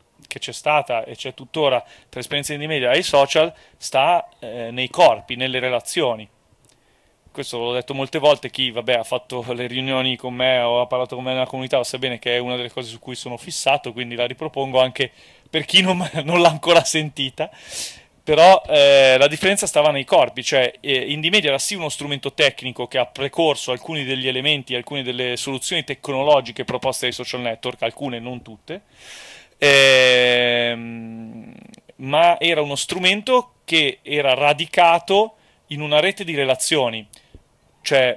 stata e c'è tuttora tra l'esperienza di media e i social sta nei corpi, nelle relazioni. Questo l'ho detto molte volte, chi ha fatto le riunioni con me o ha parlato con me nella comunità lo sa bene che è una delle cose su cui sono fissato, quindi la ripropongo anche per chi non l'ha ancora sentita. Però la differenza stava nei corpi, cioè Indie Media era sì uno strumento tecnico che ha precorso alcuni degli elementi, alcune delle soluzioni tecnologiche proposte dai social network, alcune, non tutte, ma era uno strumento che era radicato in una rete di relazioni, cioè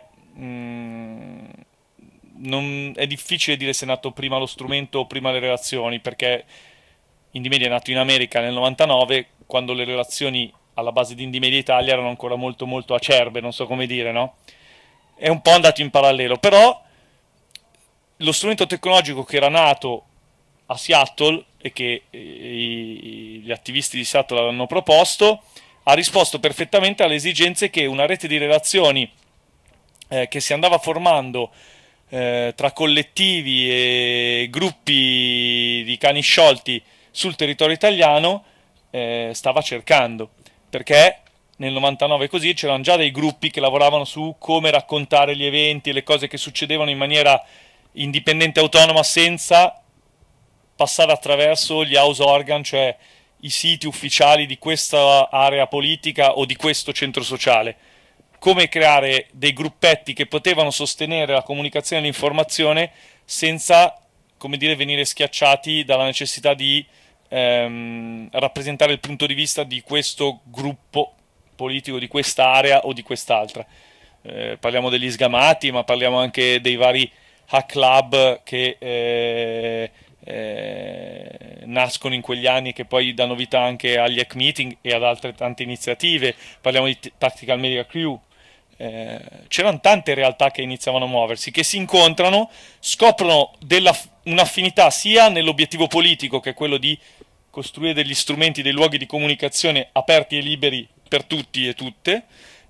è difficile dire se è nato prima lo strumento o prima le relazioni, perché Indymedia è nato in America nel 99, quando le relazioni alla base di Indymedia Italia erano ancora molto molto acerbe, non so come dire, no? È un po' andato in parallelo, però lo strumento tecnologico che era nato a Seattle e che gli attivisti di Seattle hanno proposto ha risposto perfettamente alle esigenze che una rete di relazioni che si andava formando tra collettivi e gruppi di cani sciolti sul territorio italiano stava cercando, perché nel 99 così c'erano già dei gruppi che lavoravano su come raccontare gli eventi e le cose che succedevano in maniera indipendente e autonoma, senza passare attraverso gli house organ, cioè i siti ufficiali di questa area politica o di questo centro sociale. Come creare dei gruppetti che potevano sostenere la comunicazione e l'informazione senza, come dire, venire schiacciati dalla necessità di rappresentare il punto di vista di questo gruppo politico, di questa area o di quest'altra. Parliamo degli sgamati, ma parliamo anche dei vari hack club che nascono in quegli anni e che poi danno vita anche agli hack meeting e ad altre tante iniziative. Parliamo di Tactical Media Crew. C'erano tante realtà che iniziavano a muoversi, che si incontrano, scoprono un'affinità sia nell'obiettivo politico, che è quello di costruire degli strumenti, dei luoghi di comunicazione aperti e liberi per tutti e tutte,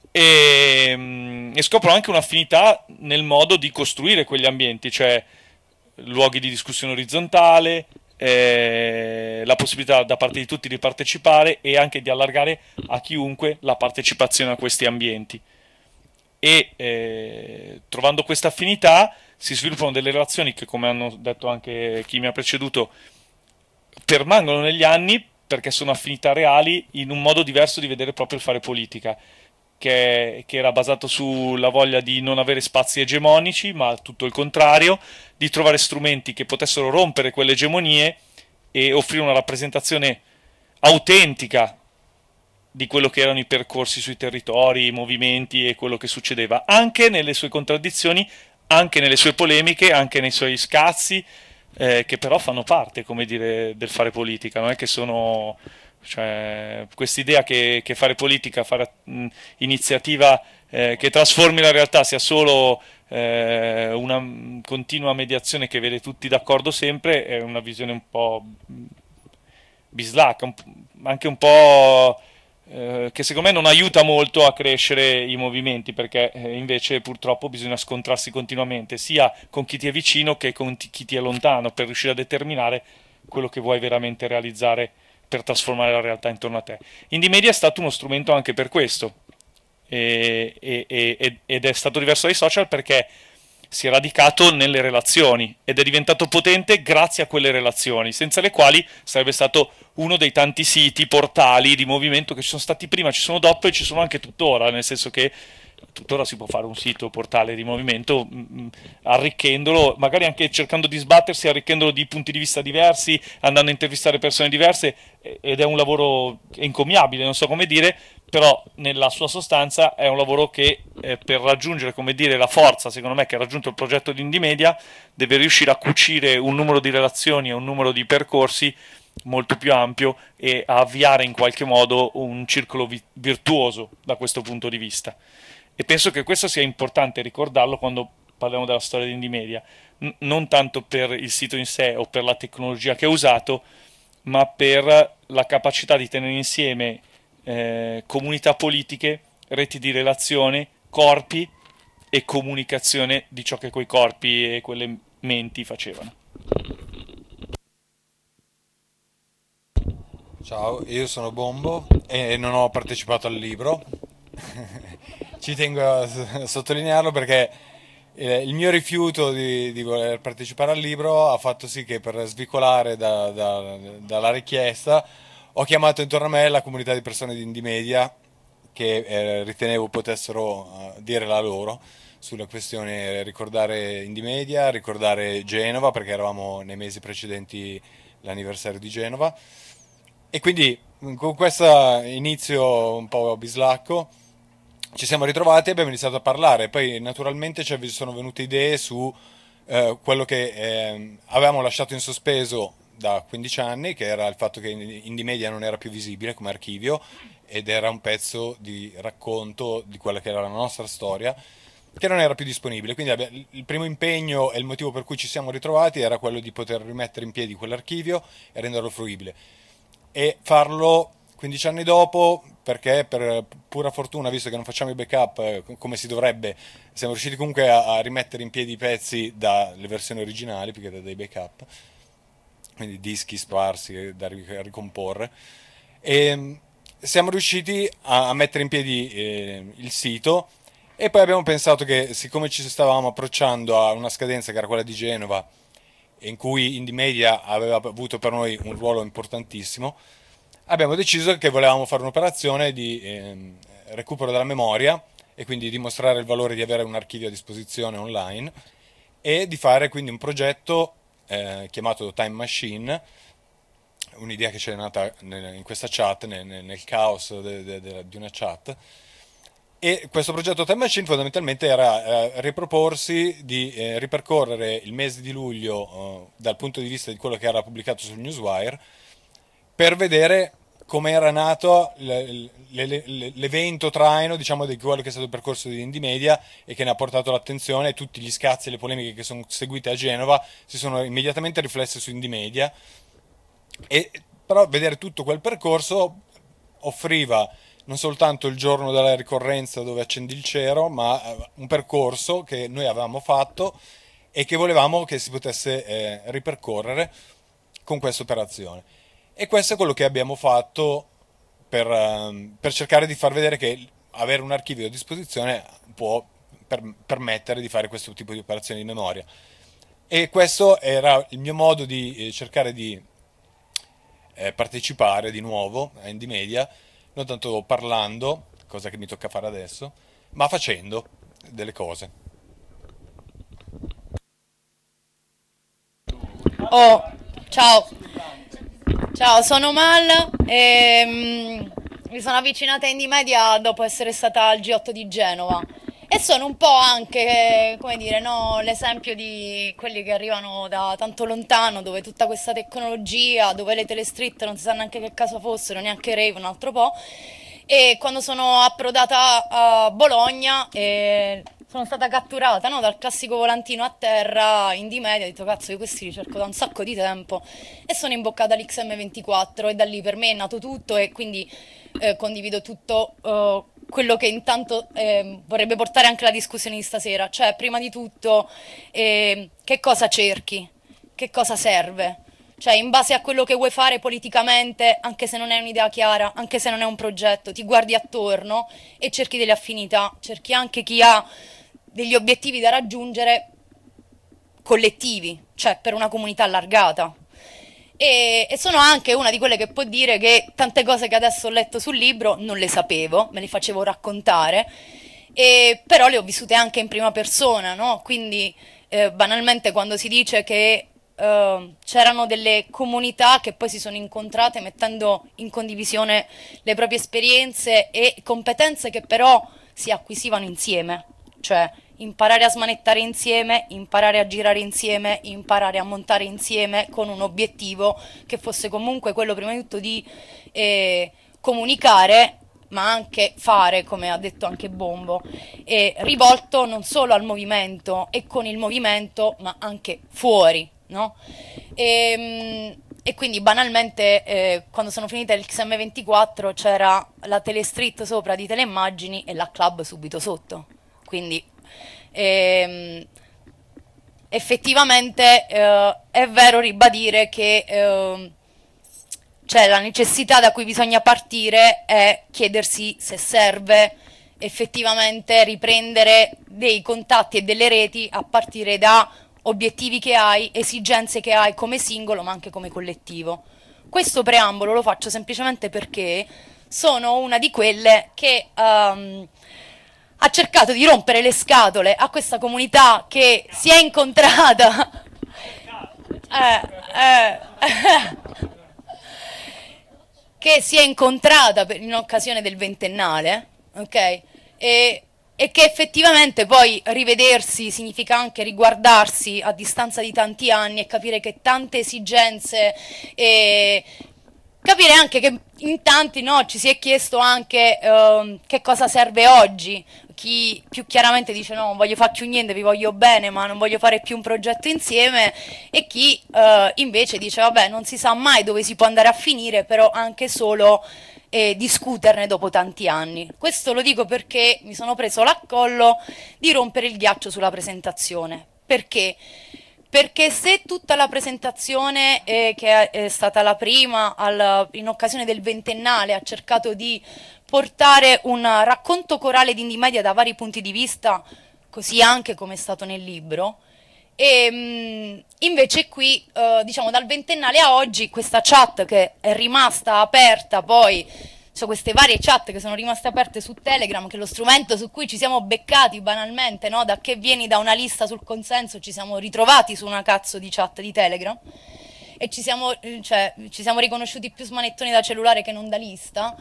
e scoprono anche un'affinità nel modo di costruire quegli ambienti, cioè luoghi di discussione orizzontale, la possibilità da parte di tutti di partecipare e anche di allargare a chiunque la partecipazione a questi ambienti. E trovando questa affinità si sviluppano delle relazioni che, come hanno detto anche chi mi ha preceduto, permangono negli anni, perché sono affinità reali in un modo diverso di vedere proprio il fare politica, che era basato sulla voglia di non avere spazi egemonici, ma tutto il contrario, di trovare strumenti che potessero rompere quelle egemonie e offrire una rappresentazione autentica di quello che erano i percorsi sui territori, i movimenti e quello che succedeva, anche nelle sue contraddizioni, anche nelle sue polemiche, anche nei suoi scazzi, che però fanno parte, come dire, del fare politica, non è che sono, cioè, quest'idea che fare politica, fare iniziativa che trasformi la realtà sia solo una continua mediazione che vede tutti d'accordo sempre, è una visione un po' bislacca, anche un po' che secondo me non aiuta molto a crescere i movimenti, perché invece purtroppo bisogna scontrarsi continuamente sia con chi ti è vicino che con chi ti è lontano, per riuscire a determinare quello che vuoi veramente realizzare per trasformare la realtà intorno a te. Indymedia è stato uno strumento anche per questo, ed è stato diverso dai social perché si è radicato nelle relazioni ed è diventato potente grazie a quelle relazioni, senza le quali sarebbe stato uno dei tanti siti, portali di movimento che ci sono stati prima, ci sono dopo e ci sono anche tuttora, nel senso che tuttora si può fare un sito, portale di movimento, arricchendolo, magari anche cercando di sbattersi, arricchendolo di punti di vista diversi, andando a intervistare persone diverse, ed è un lavoro encomiabile, non so come dire, però nella sua sostanza è un lavoro che per raggiungere, come dire, la forza, secondo me, che ha raggiunto il progetto di Indymedia, deve riuscire a cucire un numero di relazioni e un numero di percorsi molto più ampio e a avviare in qualche modo un circolo virtuoso da questo punto di vista. E penso che questo sia importante ricordarlo quando parliamo della storia di Indymedia, non tanto per il sito in sé o per la tecnologia che ha usato, ma per la capacità di tenere insieme comunità politiche, reti di relazione, corpi e comunicazione di ciò che quei corpi e quelle menti facevano. Ciao, io sono Bombo e non ho partecipato al libro. Ci tengo a sottolinearlo perché il mio rifiuto di voler partecipare al libro ha fatto sì che, per svicolare dalla richiesta, ho chiamato intorno a me la comunità di persone di Indymedia che ritenevo potessero dire la loro sulle questioni, ricordare Indymedia, ricordare Genova, perché eravamo nei mesi precedenti l'anniversario di Genova, e quindi con questo inizio un po' bislacco ci siamo ritrovati e abbiamo iniziato a parlare. Poi naturalmente ci sono venute idee su quello che avevamo lasciato in sospeso da 15 anni, che era il fatto che Indie Media non era più visibile come archivio ed era un pezzo di racconto di quella che era la nostra storia, che non era più disponibile. Quindi il primo impegno e il motivo per cui ci siamo ritrovati era quello di poter rimettere in piedi quell'archivio e renderlo fruibile. E farlo 15 anni dopo, perché per pura fortuna, visto che non facciamo i backup come si dovrebbe, siamo riusciti comunque a rimettere in piedi i pezzi dalle versioni originali, più che dai backup, quindi dischi sparsi da ricomporre. E siamo riusciti a mettere in piedi il sito, e poi abbiamo pensato che, siccome ci stavamo approcciando a una scadenza che era quella di Genova, in cui Indie Media aveva avuto per noi un ruolo importantissimo, abbiamo deciso che volevamo fare un'operazione di recupero della memoria e quindi dimostrare il valore di avere un archivio a disposizione online, e di fare quindi un progetto chiamato Time Machine, un'idea che ci è nata in questa chat, nel caos di una chat. E questo progetto Time Machine fondamentalmente era riproporsi di ripercorrere il mese di luglio dal punto di vista di quello che era pubblicato sul Newswire, per vedere come era nato l'evento traino, diciamo, di quello che è stato il percorso di Indie Media e che ne ha portato l'attenzione. Tutti gli scazzi e le polemiche che sono seguite a Genova si sono immediatamente riflesse su Indie Media, e però vedere tutto quel percorso offriva non soltanto il giorno della ricorrenza dove accendi il cero, ma un percorso che noi avevamo fatto e che volevamo che si potesse ripercorrere con questa operazione. E questo è quello che abbiamo fatto per cercare di far vedere che avere un archivio a disposizione può permettere di fare questo tipo di operazioni di memoria. E questo era il mio modo di cercare di partecipare di nuovo a Indie Media, non tanto parlando, cosa che mi tocca fare adesso, ma facendo delle cose. Oh, ciao. Ciao, sono Mal e mi sono avvicinata a Indie Media dopo essere stata al G8 di Genova, e sono un po' anche, come dire, no, l'esempio di quelli che arrivano da tanto lontano, dove tutta questa tecnologia, dove le telestreet non si sa neanche che cosa fossero, neanche Rave, un altro po'. E quando sono approdata a Bologna sono stata catturata, no, dal classico volantino a terra Indie Media, ho detto cazzo, io questi li cerco da un sacco di tempo, e sono imboccata l'XM24, e da lì per me è nato tutto, e quindi condivido tutto quello che intanto vorrebbe portare anche la discussione di stasera, cioè prima di tutto che cosa cerchi, che cosa serve, cioè in base a quello che vuoi fare politicamente, anche se non è un'idea chiara, anche se non è un progetto, ti guardi attorno e cerchi delle affinità, cerchi anche chi ha degli obiettivi da raggiungere collettivi, cioè per una comunità allargata. E sono anche una di quelle che può dire che tante cose che adesso ho letto sul libro non le sapevo, me le facevo raccontare, però le ho vissute anche in prima persona, no? Quindi banalmente quando si dice che c'erano delle comunità che poi si sono incontrate mettendo in condivisione le proprie esperienze e competenze che però si acquisivano insieme, cioè imparare a smanettare insieme, imparare a girare insieme, imparare a montare insieme con un obiettivo che fosse comunque quello prima di tutto di comunicare, ma anche fare, come ha detto anche Bombo, rivolto non solo al movimento e con il movimento, ma anche fuori, no? E quindi banalmente quando sono finita il XM24 c'era la telestreet sopra di Teleimmagini e la club subito sotto, quindi effettivamente è vero ribadire che cioè la necessità da cui bisogna partire è chiedersi se serve effettivamente riprendere dei contatti e delle reti a partire da obiettivi che hai, esigenze che hai come singolo ma anche come collettivo. Questo preambolo lo faccio semplicemente perché sono una di quelle che ha cercato di rompere le scatole a questa comunità che si è incontrata che si è incontrata in occasione del ventennale, ok? E che effettivamente poi rivedersi significa anche riguardarsi a distanza di tanti anni e capire che tante esigenze e capire anche che in tanti, no, ci si è chiesto anche che cosa serve oggi. Chi più chiaramente dice no, non voglio fare più niente, vi voglio bene, ma non voglio fare più un progetto insieme, e chi invece dice vabbè, non si sa mai dove si può andare a finire, però anche solo discuterne dopo tanti anni. Questo lo dico perché mi sono preso l'accollo di rompere il ghiaccio sulla presentazione. Perché? Perché se tutta la presentazione, che è stata la prima in occasione del ventennale, ha cercato di portare un racconto corale di Indymedia da vari punti di vista, così anche come è stato nel libro, e invece qui, diciamo, dal ventennale a oggi, questa chat che è rimasta aperta, poi cioè queste varie chat che sono rimaste aperte su Telegram, che è lo strumento su cui ci siamo beccati banalmente, no? Da che vieni da una lista sul consenso, ci siamo ritrovati su una cazzo di chat di Telegram e ci siamo riconosciuti più smanettoni da cellulare che non da lista,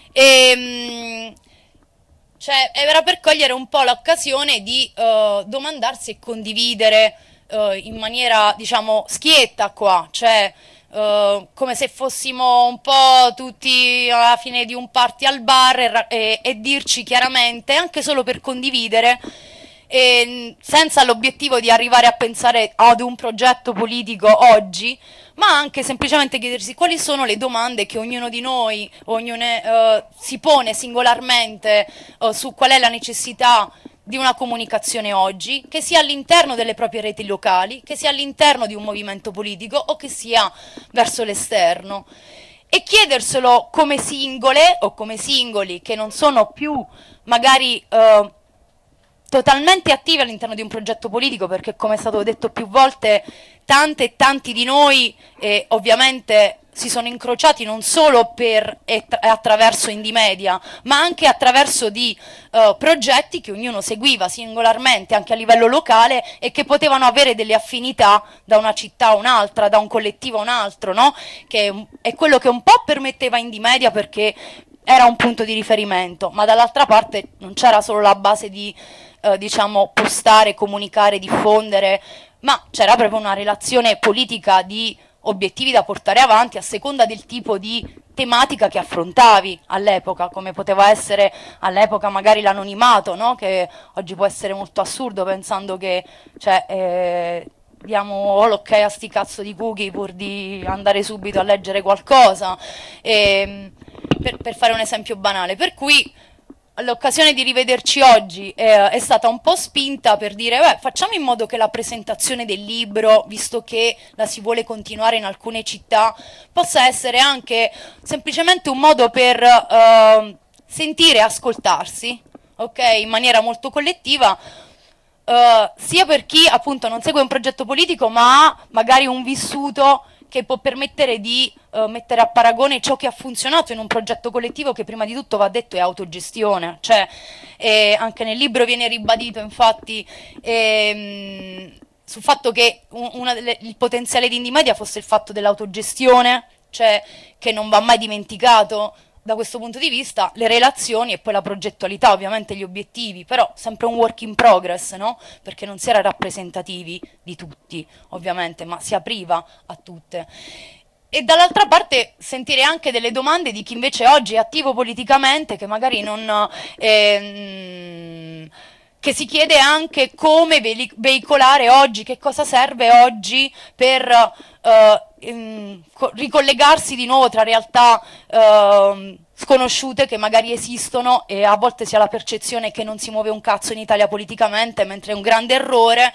e cioè era per cogliere un po' l'occasione di domandarsi e condividere in maniera, diciamo, schietta qua, cioè come se fossimo un po' tutti alla fine di un party al bar e dirci chiaramente, anche solo per condividere, senza l'obiettivo di arrivare a pensare ad un progetto politico oggi, ma anche semplicemente chiedersi quali sono le domande che ognuno di noi, si pone singolarmente su qual è la necessità di una comunicazione oggi, che sia all'interno delle proprie reti locali, che sia all'interno di un movimento politico o che sia verso l'esterno. E chiederselo come singole o come singoli che non sono più magari totalmente attivi all'interno di un progetto politico, perché come è stato detto più volte, tante e tanti di noi ovviamente si sono incrociati non solo per attraverso Indymedia, ma anche attraverso di progetti che ognuno seguiva singolarmente anche a livello locale e che potevano avere delle affinità da una città a un'altra, da un collettivo a un altro, no? Che è quello che un po' permetteva Indymedia, perché era un punto di riferimento, ma dall'altra parte non c'era solo la base di diciamo postare, comunicare, diffondere, ma c'era proprio una relazione politica di obiettivi da portare avanti a seconda del tipo di tematica che affrontavi all'epoca, come poteva essere all'epoca magari l'anonimato, no? Che oggi può essere molto assurdo, pensando che diamo l'ok a sti cazzo di cookie pur di andare subito a leggere qualcosa, per fare un esempio banale. Per cui l'occasione di rivederci oggi è stata un po' spinta per dire facciamo in modo che la presentazione del libro, visto che la si vuole continuare in alcune città, possa essere anche semplicemente un modo per sentire e ascoltarsi, ok, in maniera molto collettiva, sia per chi appunto non segue un progetto politico ma ha magari un vissuto che può permettere di mettere a paragone ciò che ha funzionato in un progetto collettivo, che prima di tutto, va detto, è autogestione. Cioè, anche nel libro viene ribadito infatti sul fatto che il potenziale di Indymedia fosse il fatto dell'autogestione, cioè che non va mai dimenticato da questo punto di vista, le relazioni e poi la progettualità, ovviamente gli obiettivi, però sempre un work in progress, no? Perché non si era rappresentativi di tutti, ovviamente, ma si apriva a tutte. E dall'altra parte sentire anche delle domande di chi invece oggi è attivo politicamente, che magari non... che si chiede anche come veicolare oggi, che cosa serve oggi per ricollegarsi di nuovo tra realtà sconosciute che magari esistono, e a volte si ha la percezione che non si muove un cazzo in Italia politicamente, mentre è un grande errore,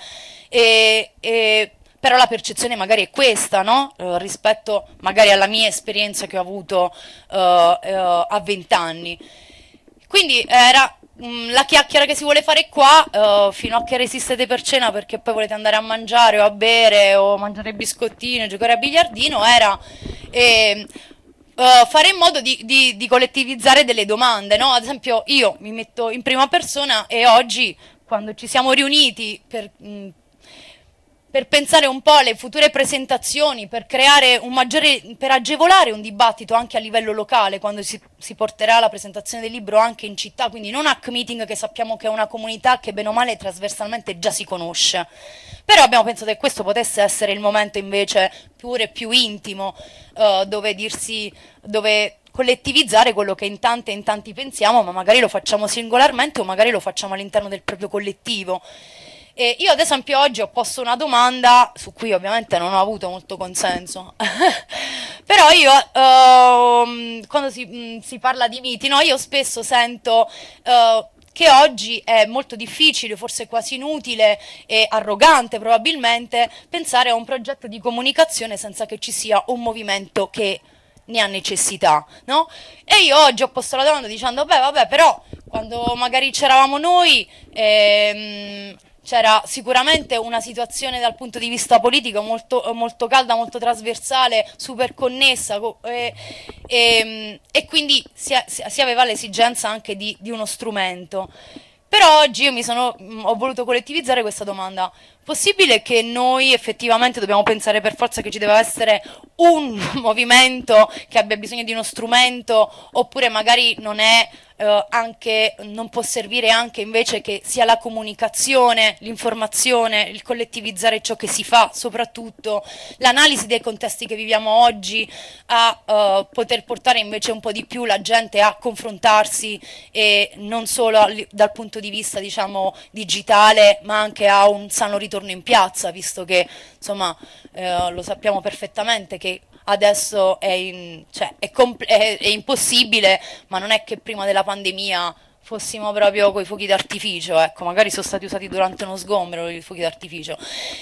però la percezione magari è questa, no? Rispetto magari alla mia esperienza che ho avuto a 20 anni. Quindi era la chiacchiera che si vuole fare qua, fino a che resistete per cena, perché poi volete andare a mangiare o a bere o mangiare biscottini o giocare a biliardino, era fare in modo di collettivizzare delle domande, no? Ad esempio io mi metto in prima persona e oggi, quando ci siamo riuniti per pensare un po' alle future presentazioni, per creare per agevolare un dibattito anche a livello locale quando si porterà la presentazione del libro anche in città, quindi non Hack Meeting, che sappiamo che è una comunità che bene o male trasversalmente già si conosce. Però abbiamo pensato che questo potesse essere il momento invece pure più intimo, dove collettivizzare quello che in tante e in tanti pensiamo, ma magari lo facciamo singolarmente o magari lo facciamo all'interno del proprio collettivo. E io ad esempio oggi ho posto una domanda su cui ovviamente non ho avuto molto consenso, però io quando si parla di miti, no, io spesso sento che oggi è molto difficile, forse quasi inutile e arrogante probabilmente, pensare a un progetto di comunicazione senza che ci sia un movimento che ne ha necessità, no? E io oggi ho posto la domanda dicendo, beh, vabbè, però quando magari c'eravamo noi c'era sicuramente una situazione dal punto di vista politico molto, molto calda, molto trasversale, super connessa e quindi si aveva l'esigenza anche di uno strumento. Però oggi io ho voluto collettivizzare questa domanda. Possibile che noi effettivamente dobbiamo pensare per forza che ci deve essere un movimento che abbia bisogno di uno strumento, oppure magari non può servire anche invece che sia la comunicazione, l'informazione, il collettivizzare ciò che si fa, soprattutto l'analisi dei contesti che viviamo oggi, a poter portare invece un po' di più la gente a confrontarsi e non solo dal punto di vista diciamo digitale, ma anche a un sano ritorno in piazza, visto che insomma lo sappiamo perfettamente che adesso è impossibile, ma non è che prima della pandemia fossimo proprio coi fuochi d'artificio, ecco, magari sono stati usati durante uno sgombero i fuochi d'artificio.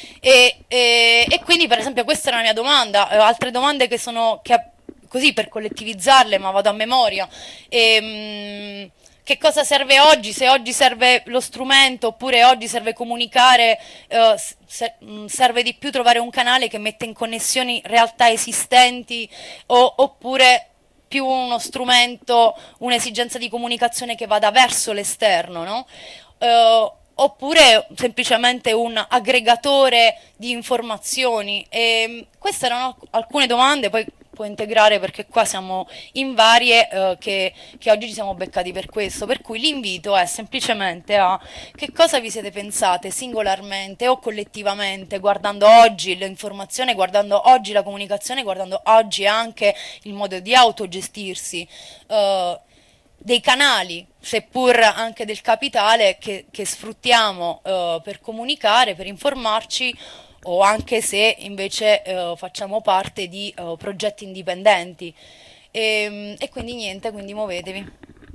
E quindi per esempio questa è la mia domanda, altre domande così per collettivizzarle, ma vado a memoria. Che cosa serve oggi? Se oggi serve lo strumento oppure oggi serve comunicare, serve di più trovare un canale che mette in connessioni realtà esistenti oppure più uno strumento, un'esigenza di comunicazione che vada verso l'esterno, no? Oppure semplicemente un aggregatore di informazioni. Queste erano alcune domande, poi può integrare perché qua siamo in varie che oggi ci siamo beccati per questo, per cui l'invito è semplicemente a che cosa vi siete pensate singolarmente o collettivamente, guardando oggi l'informazione, guardando oggi la comunicazione, guardando oggi anche il modo di autogestirsi dei canali, seppur anche del capitale che sfruttiamo per comunicare, per informarci, o anche se invece facciamo parte di progetti indipendenti e quindi niente, quindi muovetevi.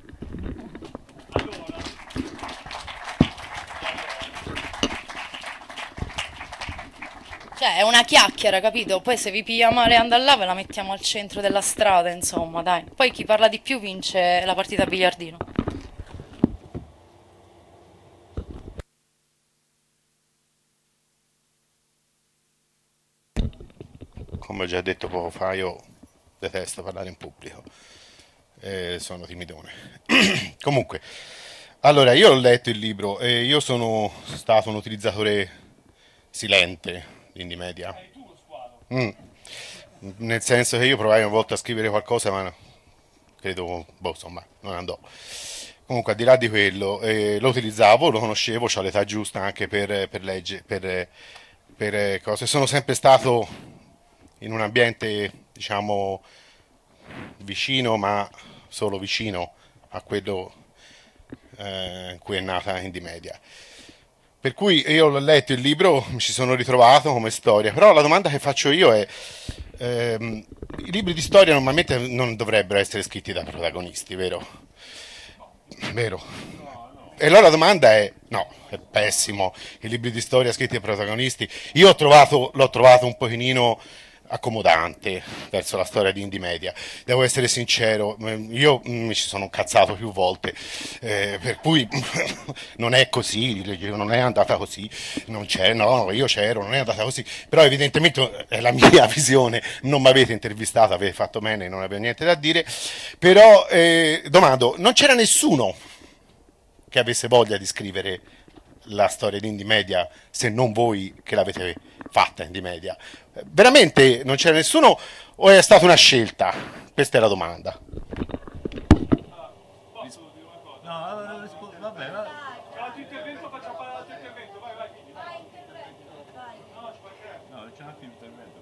Cioè è una chiacchiera, capito? Poi se vi piglia male andare là ve la mettiamo al centro della strada, insomma, dai. Poi chi parla di più vince la partita a biliardino. Come ho già detto poco fa, io detesto parlare in pubblico, sono timidone. Comunque, allora, io ho letto il libro e io sono stato un utilizzatore silente di Indie Media. Nel senso che io provai una volta a scrivere qualcosa, ma credo, insomma, non andò. Comunque, al di là di quello, lo utilizzavo, lo conoscevo, ho l'età giusta anche per leggere, per cose. Sono sempre stato in un ambiente, diciamo, vicino, ma solo vicino a quello in cui è nata Indie Media. Per cui io l'ho letto il libro, mi ci sono ritrovato come storia, però la domanda che faccio io è, i libri di storia normalmente non dovrebbero essere scritti da protagonisti, vero? Vero? E allora la domanda è, no, è pessimo, i libri di storia scritti da protagonisti. Io l'ho trovato un pochino accomodante verso la storia di Indie Media, devo essere sincero, io mi ci sono incazzato più volte, per cui non è così, non è andata così, non c'è, no, io c'ero, non è andata così, però evidentemente è la mia visione, non mi avete intervistato, avete fatto bene, non avevo niente da dire, però domando, non c'era nessuno che avesse voglia di scrivere la storia di Indie Media se non voi che l'avete fatta Indie Media? Veramente non c'era nessuno o è stata una scelta? Questa è la domanda. Vabbè, L'altro intervento, facciamo parlare l'altro intervento, vai. no, c'è un altro intervento,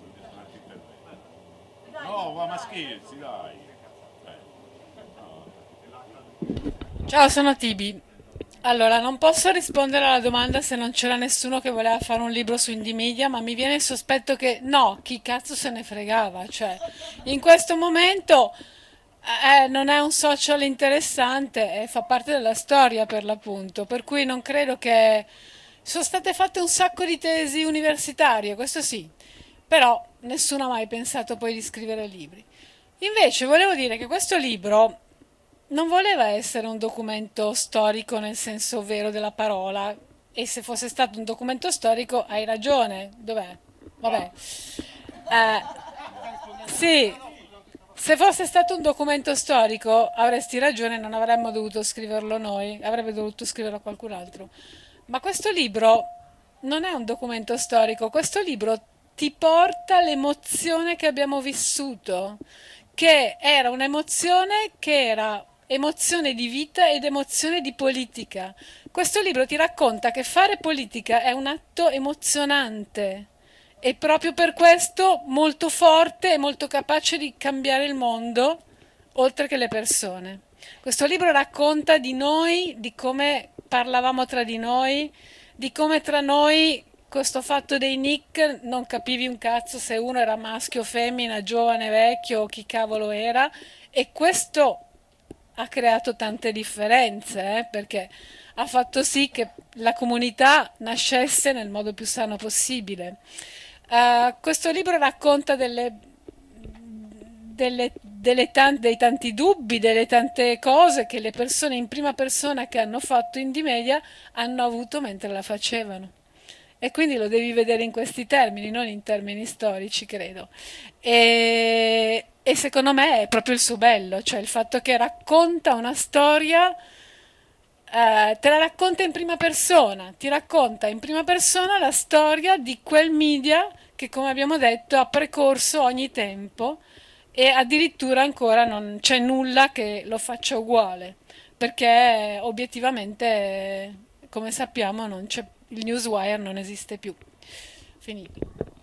no, ma scherzi, dai. Ciao, sono Tibi. Allora, non posso rispondere alla domanda se non c'era nessuno che voleva fare un libro su Indie Media, ma mi viene il sospetto che no, chi cazzo se ne fregava, cioè in questo momento non è un social interessante e fa parte della storia per l'appunto, per cui non credo che sono state fatte un sacco di tesi universitarie, questo sì, però nessuno ha mai pensato poi di scrivere libri. Invece volevo dire che questo libro non voleva essere un documento storico nel senso vero della parola, e se fosse stato un documento storico hai ragione, dov'è? Vabbè. Sì, se fosse stato un documento storico avresti ragione, non avremmo dovuto scriverlo noi, avrebbe dovuto scriverlo qualcun altro. Ma questo libro non è un documento storico, questo libro ti porta l'emozione che abbiamo vissuto, che era un'emozione che era emozione di vita ed emozione di politica. Questo libro ti racconta che fare politica è un atto emozionante e proprio per questo molto forte e molto capace di cambiare il mondo, oltre che le persone. Questo libro racconta di noi, di come parlavamo tra di noi, di come tra noi questo fatto dei nick non capivi un cazzo se uno era maschio o femmina, giovane, vecchio o chi cavolo era, e questo ha creato tante differenze, perché ha fatto sì che la comunità nascesse nel modo più sano possibile. Questo libro racconta dei tanti dubbi, delle tante cose che le persone in prima persona che hanno fatto Indie Media hanno avuto mentre la facevano. E quindi lo devi vedere in questi termini, non in termini storici, credo. E secondo me è proprio il suo bello, cioè il fatto che racconta una storia, te la racconta in prima persona, ti racconta in prima persona la storia di quel media che, come abbiamo detto, ha precorso ogni tempo e addirittura ancora non c'è nulla che lo faccia uguale, perché obiettivamente, come sappiamo, non c'è, il Newswire non esiste più. Finito.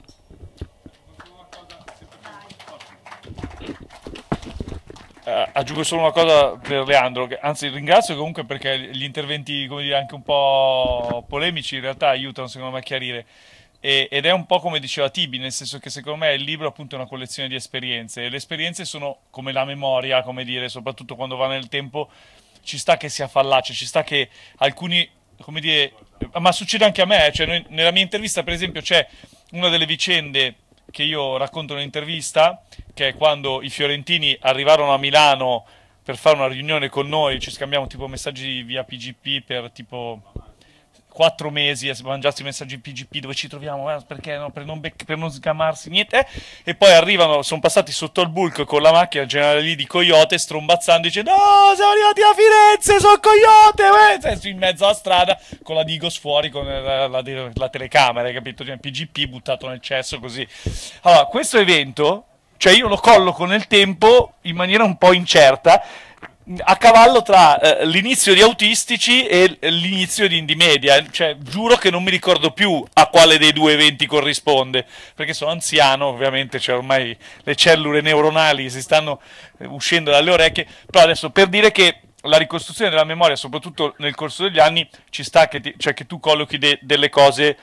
Aggiungo solo una cosa per Leandro, che, anzi ringrazio comunque perché gli interventi, come dire, anche un po' polemici in realtà aiutano secondo me a chiarire. Ed è un po' come diceva Tibi, nel senso che secondo me il libro appunto è una collezione di esperienze e le esperienze sono come la memoria, come dire, soprattutto quando va nel tempo ci sta che sia fallace, ci sta che alcuni, come dire, ma succede anche a me, cioè nella mia intervista per esempio c'è una delle vicende che io racconto in un'intervista, che è quando i fiorentini arrivarono a Milano per fare una riunione con noi, ci scambiamo tipo messaggi via PGP per tipo 4 mesi a mangiarsi messaggi PGP dove ci troviamo, perché no, per non sgamarsi niente, e poi arrivano, sono passati sotto il bulk con la macchina il generale lì di Coyote strombazzando dicendo no, siamo arrivati a Firenze, sono Coyote, in mezzo alla strada con la Digos fuori con la telecamera, capito? Cioè, PGP buttato nel cesso così. Allora, questo evento, cioè io lo colloco nel tempo in maniera un po' incerta, a cavallo tra l'inizio di Autistici e l'inizio di Indie Media, cioè giuro che non mi ricordo più a quale dei due eventi corrisponde, perché sono anziano ovviamente, cioè ormai le cellule neuronali si stanno uscendo dalle orecchie, però adesso per dire che la ricostruzione della memoria, soprattutto nel corso degli anni, ci sta che, cioè che tu collochi delle cose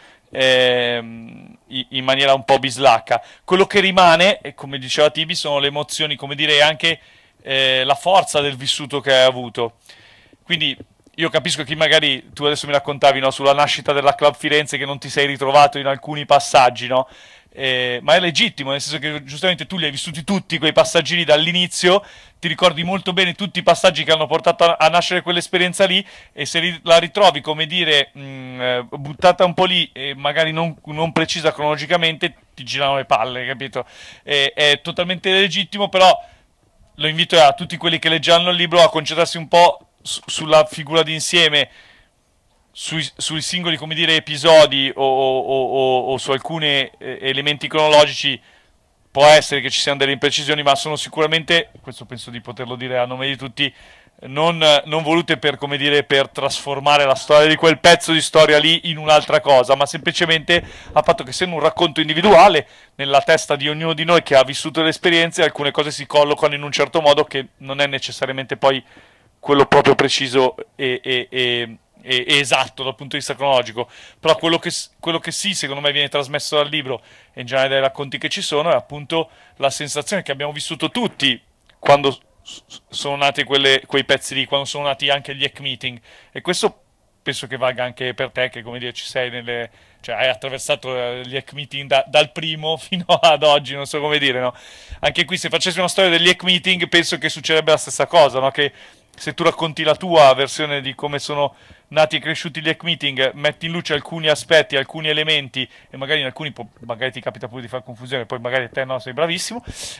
in maniera un po' bislacca. Quello che rimane, e come diceva Tibi, sono le emozioni, come dire, anche la forza del vissuto che hai avuto. Quindi io capisco che magari tu adesso mi raccontavi, no, sulla nascita della Club Firenze che non ti sei ritrovato in alcuni passaggi, no? Ma è legittimo, nel senso che giustamente tu li hai vissuti tutti quei passaggi lì dall'inizio, ti ricordi molto bene tutti i passaggi che hanno portato a nascere quell'esperienza lì, e se la ritrovi, come dire, buttata un po' lì e magari non precisa cronologicamente, ti girano le palle, capito? È totalmente legittimo, però lo invito a tutti quelli che leggeranno il libro a concentrarsi un po' sulla figura d'insieme sui singoli, come dire, episodi o su alcuni elementi cronologici può essere che ci siano delle imprecisioni, ma sono sicuramente, questo penso di poterlo dire a nome di tutti, non volute per, come dire, per trasformare la storia di quel pezzo di storia lì in un'altra cosa, ma semplicemente al fatto che, essendo un racconto individuale nella testa di ognuno di noi che ha vissuto le esperienze, alcune cose si collocano in un certo modo che non è necessariamente poi quello proprio preciso e esatto dal punto di vista cronologico, però quello che sì, secondo me, viene trasmesso dal libro e in generale dai racconti che ci sono è appunto la sensazione che abbiamo vissuto tutti quando sono nati quei pezzi lì, quando sono nati anche gli hack meeting, e questo penso che valga anche per te, che, come dire, ci sei cioè hai attraversato gli hack meeting dal primo fino ad oggi, non so come dire, no? Anche qui, se facessi una storia degli hack meeting, penso che succederebbe la stessa cosa, no? Che se tu racconti la tua versione di come sono nati e cresciuti gli hack meeting, metti in luce alcuni aspetti, alcuni elementi, e magari in alcuni magari ti capita pure di fare confusione, poi magari te no, sei bravissimo,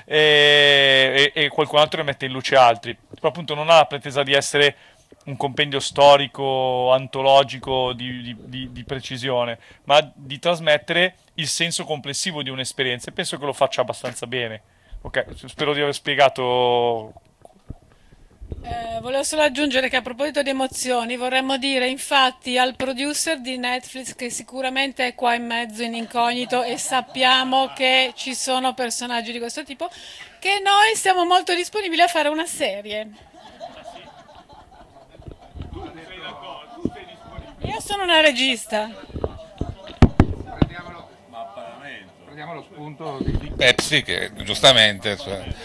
e qualcun altro ne mette in luce altri. Però appunto non ha la pretesa di essere un compendio storico, antologico di precisione, ma di trasmettere il senso complessivo di un'esperienza, e penso che lo faccia abbastanza bene. Ok, spero di aver spiegato. Volevo solo aggiungere che, a proposito di emozioni, vorremmo dire infatti al producer di Netflix, che sicuramente è qua in mezzo in incognito e sappiamo che ci sono personaggi di questo tipo, che noi siamo molto disponibili a fare una serie. Io sono una regista. Prendiamo lo spunto di Pepsi, che giustamente...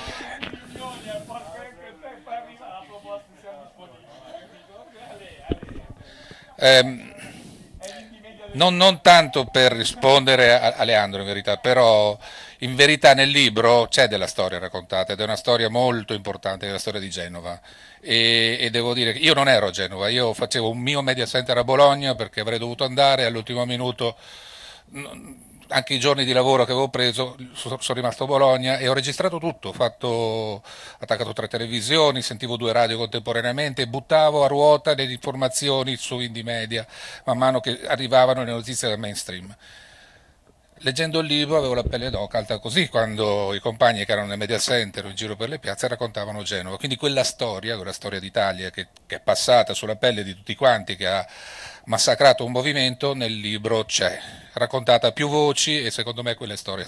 Non tanto per rispondere a Leandro, in verità, però in verità nel libro c'è della storia raccontata, ed è una storia molto importante, che è la storia di Genova, e devo dire che io non ero a Genova, io facevo un mio media center a Bologna perché avrei dovuto andare, all'ultimo minuto, anche i giorni di lavoro che avevo preso, sono rimasto a Bologna e ho registrato tutto, ho attaccato 3 televisioni, sentivo 2 radio contemporaneamente e buttavo a ruota le informazioni su Indie Media man mano che arrivavano le notizie del mainstream. Leggendo il libro avevo la pelle d'oca alta così quando i compagni che erano nel media center o in giro per le piazze raccontavano Genova, quindi quella storia d'Italia che è passata sulla pelle di tutti quanti, che ha massacrato un movimento, nel libro c'è, raccontata a più voci, e secondo me quella è storia.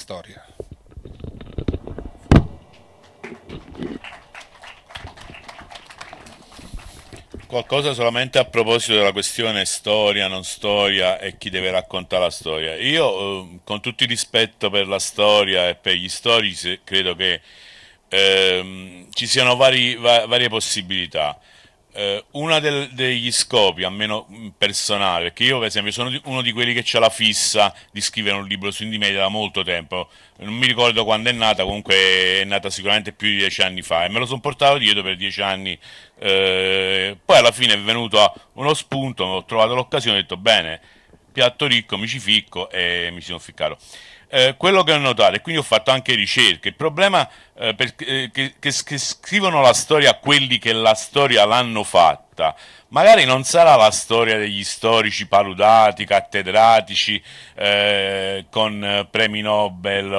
Qualcosa solamente a proposito della questione storia, non storia e chi deve raccontare la storia. Io, con tutto il rispetto per la storia e per gli storici, credo che ci siano varie possibilità. Una degli scopi, almeno personale, perché io per esempio sono uno di quelli che ha la fissa di scrivere un libro su Indie Media da molto tempo, non mi ricordo quando è nata, comunque è nata sicuramente più di 10 anni fa, e me lo sono portato dietro per 10 anni, poi alla fine è venuto uno spunto, ho trovato l'occasione, ho detto bene, piatto ricco, mi ci ficco, e mi sono ficcato. Quello che ho notato, e quindi ho fatto anche ricerche, il problema che scrivono la storia quelli che la storia l'hanno fatta, magari non sarà la storia degli storici paludati, cattedratici, con premi Nobel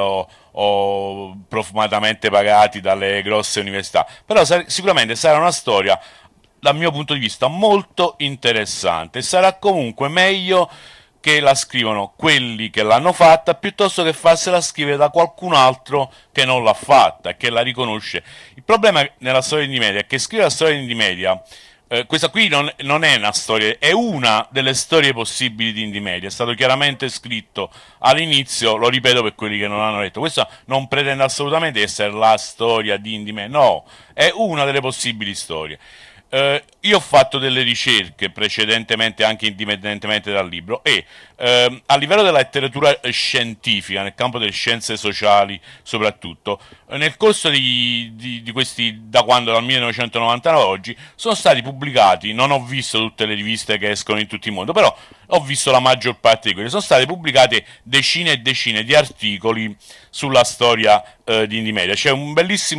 o profumatamente pagati dalle grosse università, però sicuramente sarà una storia, dal mio punto di vista, molto interessante, sarà comunque meglio che la scrivono quelli che l'hanno fatta piuttosto che farsela scrivere da qualcun altro che non l'ha fatta e che la riconosce. Il problema nella storia di Indie Media è che scrivere la storia di Indie Media, questa qui non è una storia, è una delle storie possibili di Indie Media, è stato chiaramente scritto all'inizio, lo ripeto per quelli che non l'hanno letto, questo non pretende assolutamente di essere la storia di Indie Media, no, è una delle possibili storie. Io ho fatto delle ricerche precedentemente, anche indipendentemente dal libro, e a livello della letteratura scientifica, nel campo delle scienze sociali soprattutto, nel corso di questi, dal 1999 a oggi, sono stati pubblicati, non ho visto tutte le riviste che escono in tutto il mondo, però ho visto la maggior parte di quelle, sono state pubblicate decine e decine di articoli sulla storia di Indie Media. C'è un bellissimo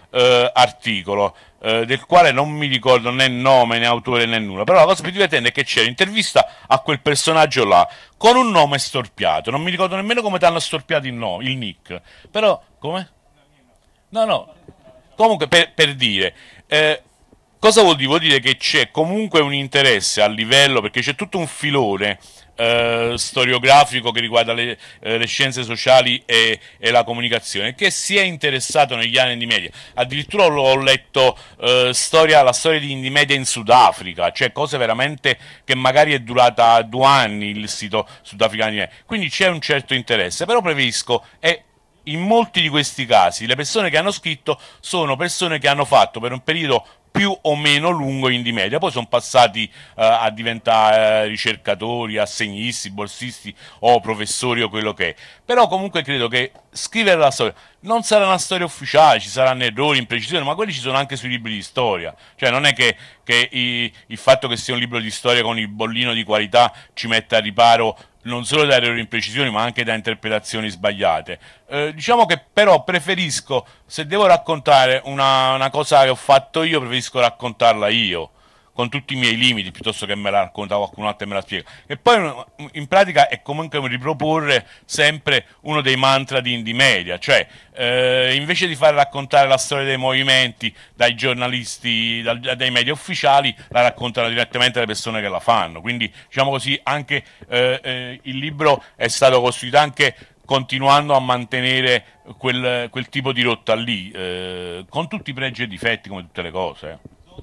articolo, del quale non mi ricordo né nome né autore né nulla, però la cosa più divertente è che c'è l'intervista a quel personaggio là con un nome storpiato, non mi ricordo nemmeno come ti hanno storpiato il nick, però come? No, comunque per dire, cosa vuol dire? Vuol dire che c'è comunque un interesse a livello, perché c'è tutto un filone storiografico che riguarda le scienze sociali e la comunicazione, che si è interessato negli anni di media. Addirittura ho letto la storia di Indie Media in Sudafrica, cioè cose veramente che magari è durata 2 anni il sito sudafricano di media. Quindi c'è un certo interesse, però preferisco, e in molti di questi casi le persone che hanno scritto sono persone che hanno fatto per un periodo più o meno lungo Indie Media, poi sono passati a diventare ricercatori, assegnisti, borsisti o professori o quello che è. Però comunque credo che scrivere la storia non sarà una storia ufficiale, ci saranno errori, imprecisioni, ma quelli ci sono anche sui libri di storia, cioè non è che il fatto che sia un libro di storia con il bollino di qualità ci metta a riparo non solo da errori e imprecisioni, ma anche da interpretazioni sbagliate. Diciamo che però preferisco, se devo raccontare una cosa che ho fatto io, preferisco raccontarla io, con tutti i miei limiti, piuttosto che me la racconta qualcun altro e me la spiega. E poi in pratica è comunque un riproporre sempre uno dei mantra di Indie Media, cioè invece di far raccontare la storia dei movimenti dai giornalisti, dai media ufficiali, la raccontano direttamente le persone che la fanno. Quindi diciamo così, anche il libro è stato costruito anche continuando a mantenere quel tipo di rotta lì, con tutti i pregi e difetti come tutte le cose.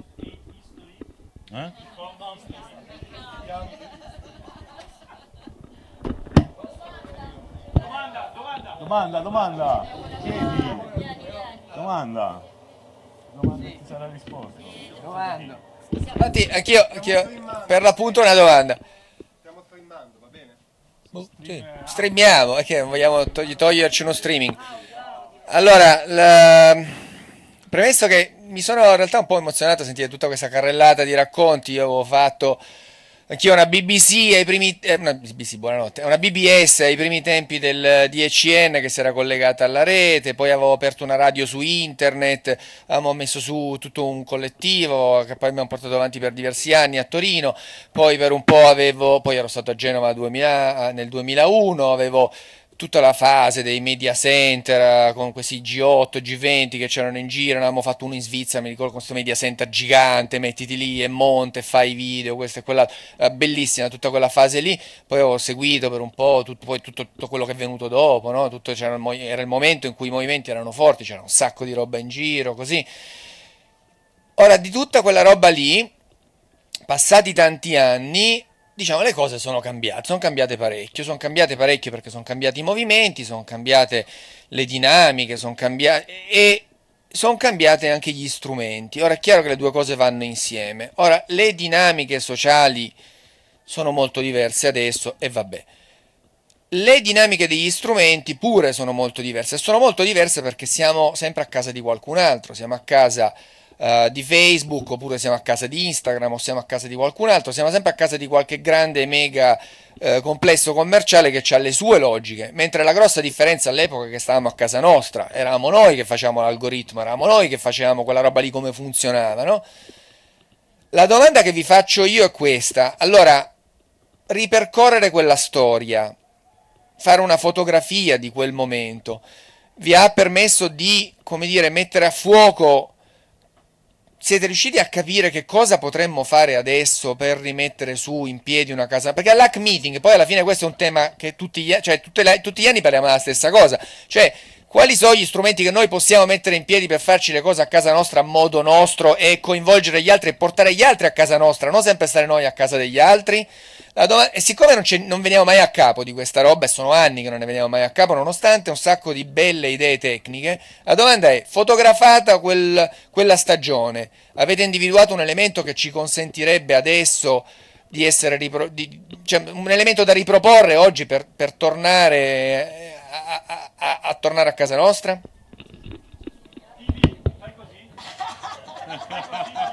Domanda. Chiedi. Domanda. Ti sarà risposto. Domanda. Infatti, anch'io per l'appunto una domanda. Stiamo streamando, va bene? Sì, streamiamo, perché vogliamo toglierci uno streaming. Allora, premesso che mi sono in realtà un po' emozionato a sentire tutta questa carrellata di racconti. Io avevo fatto anch'io una BBC ai primi una BBC, buonanotte, una BBS ai primi tempi del DECN che si era collegata alla rete, poi avevo aperto una radio su internet, avevamo messo su tutto un collettivo che poi abbiamo portato avanti per diversi anni a Torino, poi per un po' poi ero stato a Genova nel 2001, avevo tutta la fase dei media center con questi G8, G20 che c'erano in giro, ne avevamo fatto uno in Svizzera, mi ricordo con questo media center gigante, mettiti lì e monta e fai video, questo e quell'altro, bellissima tutta quella fase lì, poi ho seguito per un po' tutto quello che è venuto dopo, no? Era il momento in cui i movimenti erano forti, c'era un sacco di roba in giro, così. Ora, di tutta quella roba lì, passati tanti anni, diciamo, le cose sono cambiate parecchio perché sono cambiati i movimenti, sono cambiate le dinamiche, sono cambiate anche gli strumenti. Ora è chiaro che le due cose vanno insieme. Ora, le dinamiche sociali sono molto diverse adesso e vabbè. Le dinamiche degli strumenti pure sono molto diverse perché siamo sempre a casa di qualcun altro, siamo a casa di Facebook, oppure siamo a casa di Instagram, o siamo a casa di qualcun altro, siamo sempre a casa di qualche grande mega complesso commerciale che ha le sue logiche, mentre la grossa differenza all'epoca è che stavamo a casa nostra, eravamo noi che facevamo l'algoritmo, eravamo noi che facevamo quella roba lì come funzionava, no? La domanda che vi faccio io è questa: allora, ripercorrere quella storia, fare una fotografia di quel momento, vi ha permesso di, come dire, mettere a fuoco. Siete riusciti a capire che cosa potremmo fare adesso per rimettere su in piedi una casa? Perché all'hack meeting, poi alla fine questo è un tema che tutti gli anni parliamo della stessa cosa, cioè quali sono gli strumenti che noi possiamo mettere in piedi per farci le cose a casa nostra a modo nostro e coinvolgere gli altri e portare gli altri a casa nostra, non sempre stare noi a casa degli altri. E siccome non veniamo mai a capo di questa roba, e sono anni che non ne veniamo mai a capo, nonostante un sacco di belle idee tecniche, la domanda è: fotografata quella stagione, avete individuato un elemento che ci consentirebbe adesso di essere cioè un elemento da riproporre oggi per tornare a tornare a casa nostra? Fai così.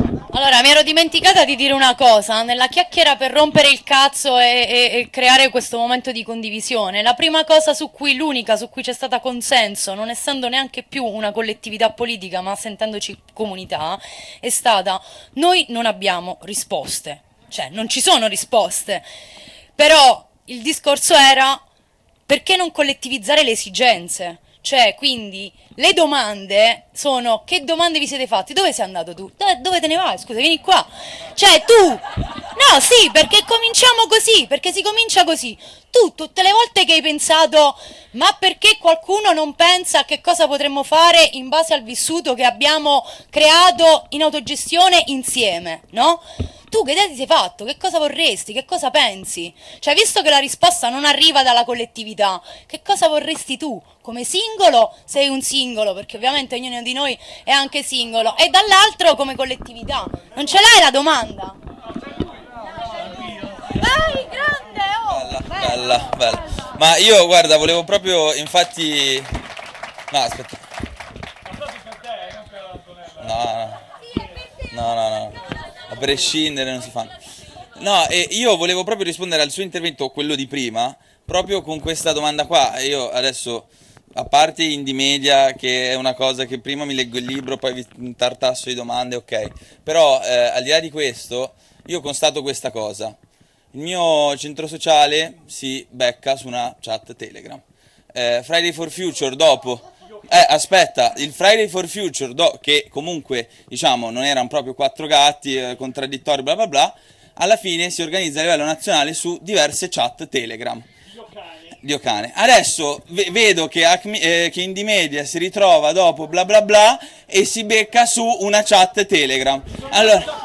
Allora, mi ero dimenticata di dire una cosa, nella chiacchiera per rompere il cazzo e creare questo momento di condivisione. La prima cosa l'unica su cui c'è stata consenso, non essendo neanche più una collettività politica, ma sentendoci comunità, è stata: noi non abbiamo risposte. Cioè, non ci sono risposte. Però il discorso era: perché non collettivizzare le esigenze? Cioè, quindi, le domande sono: che domande vi siete fatti? Dove sei andato tu? Dove te ne vai? Scusa, vieni qua. Cioè, tu... No, sì, perché cominciamo così, perché si comincia così. Tu, tutte le volte che hai pensato: ma perché qualcuno non pensa a che cosa potremmo fare in base al vissuto che abbiamo creato in autogestione insieme, no? Tu che idea ti sei fatto? Che cosa vorresti? Che cosa pensi? Cioè, visto che la risposta non arriva dalla collettività, che cosa vorresti tu? Come singolo sei un singolo, perché ovviamente ognuno di noi è anche singolo, e dall'altro come collettività. Non ce l'hai la domanda? Vai, grande! Oh! Bella. Ma io, guarda, volevo proprio, infatti... No, aspetta. No. A prescindere non si fanno. No, e io volevo proprio rispondere al suo intervento, quello di prima, proprio con questa domanda qua. Io adesso, a parte Indie Media, che è una cosa che prima mi leggo il libro, poi vi tartasso di domande, ok. Però, al di là di questo, io constato questa cosa. Il mio centro sociale si becca su una chat Telegram. Friday for Future dopo... aspetta, il Friday for Future, che comunque, diciamo, non erano proprio quattro gatti, contraddittori, bla bla bla, alla fine si organizza a livello nazionale su diverse chat Telegram. Dio cane. Adesso vedo che Indie Media si ritrova dopo bla bla bla e si becca su una chat Telegram. Allora...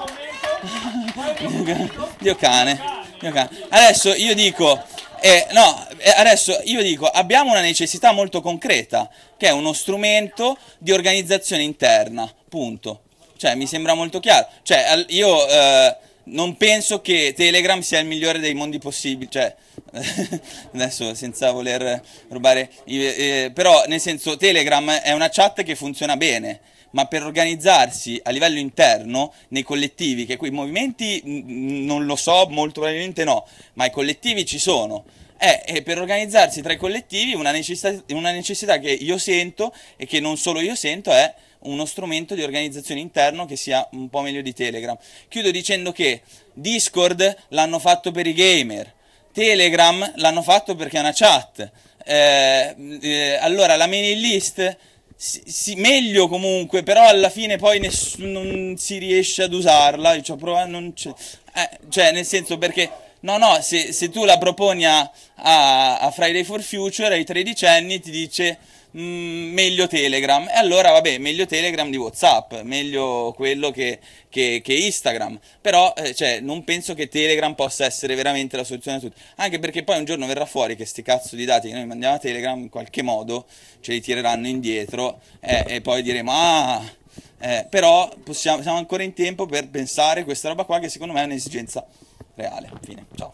Dio cane. Adesso io dico... adesso io dico, abbiamo una necessità molto concreta, che è uno strumento di organizzazione interna, punto. Cioè, mi sembra molto chiaro. Cioè, io non penso che Telegram sia il migliore dei mondi possibili, cioè, adesso senza voler rubare, però nel senso, Telegram è una chat che funziona bene, ma per organizzarsi a livello interno, nei collettivi, che quei movimenti non lo so, molto probabilmente no, ma i collettivi ci sono. E per organizzarsi tra i collettivi una necessità che io sento, e che non solo io sento, è uno strumento di organizzazione interno che sia un po' meglio di Telegram. Chiudo dicendo che Discord l'hanno fatto per i gamer, Telegram l'hanno fatto perché è una chat. Allora la mailing list... Sì, meglio comunque, però alla fine poi non si riesce ad usarla. Cioè, nel senso, perché se tu la proponi a Friday for Future ai tredicenni, ti dice meglio Telegram, e allora vabbè, meglio Telegram di WhatsApp, meglio quello che Instagram, però cioè, non penso che Telegram possa essere veramente la soluzione a tutti, anche perché poi un giorno verrà fuori che sti cazzo di dati che noi mandiamo a Telegram in qualche modo ce li tireranno indietro, e poi diremo però siamo ancora in tempo per pensare questa roba qua, che secondo me è un'esigenza reale. Fine, ciao.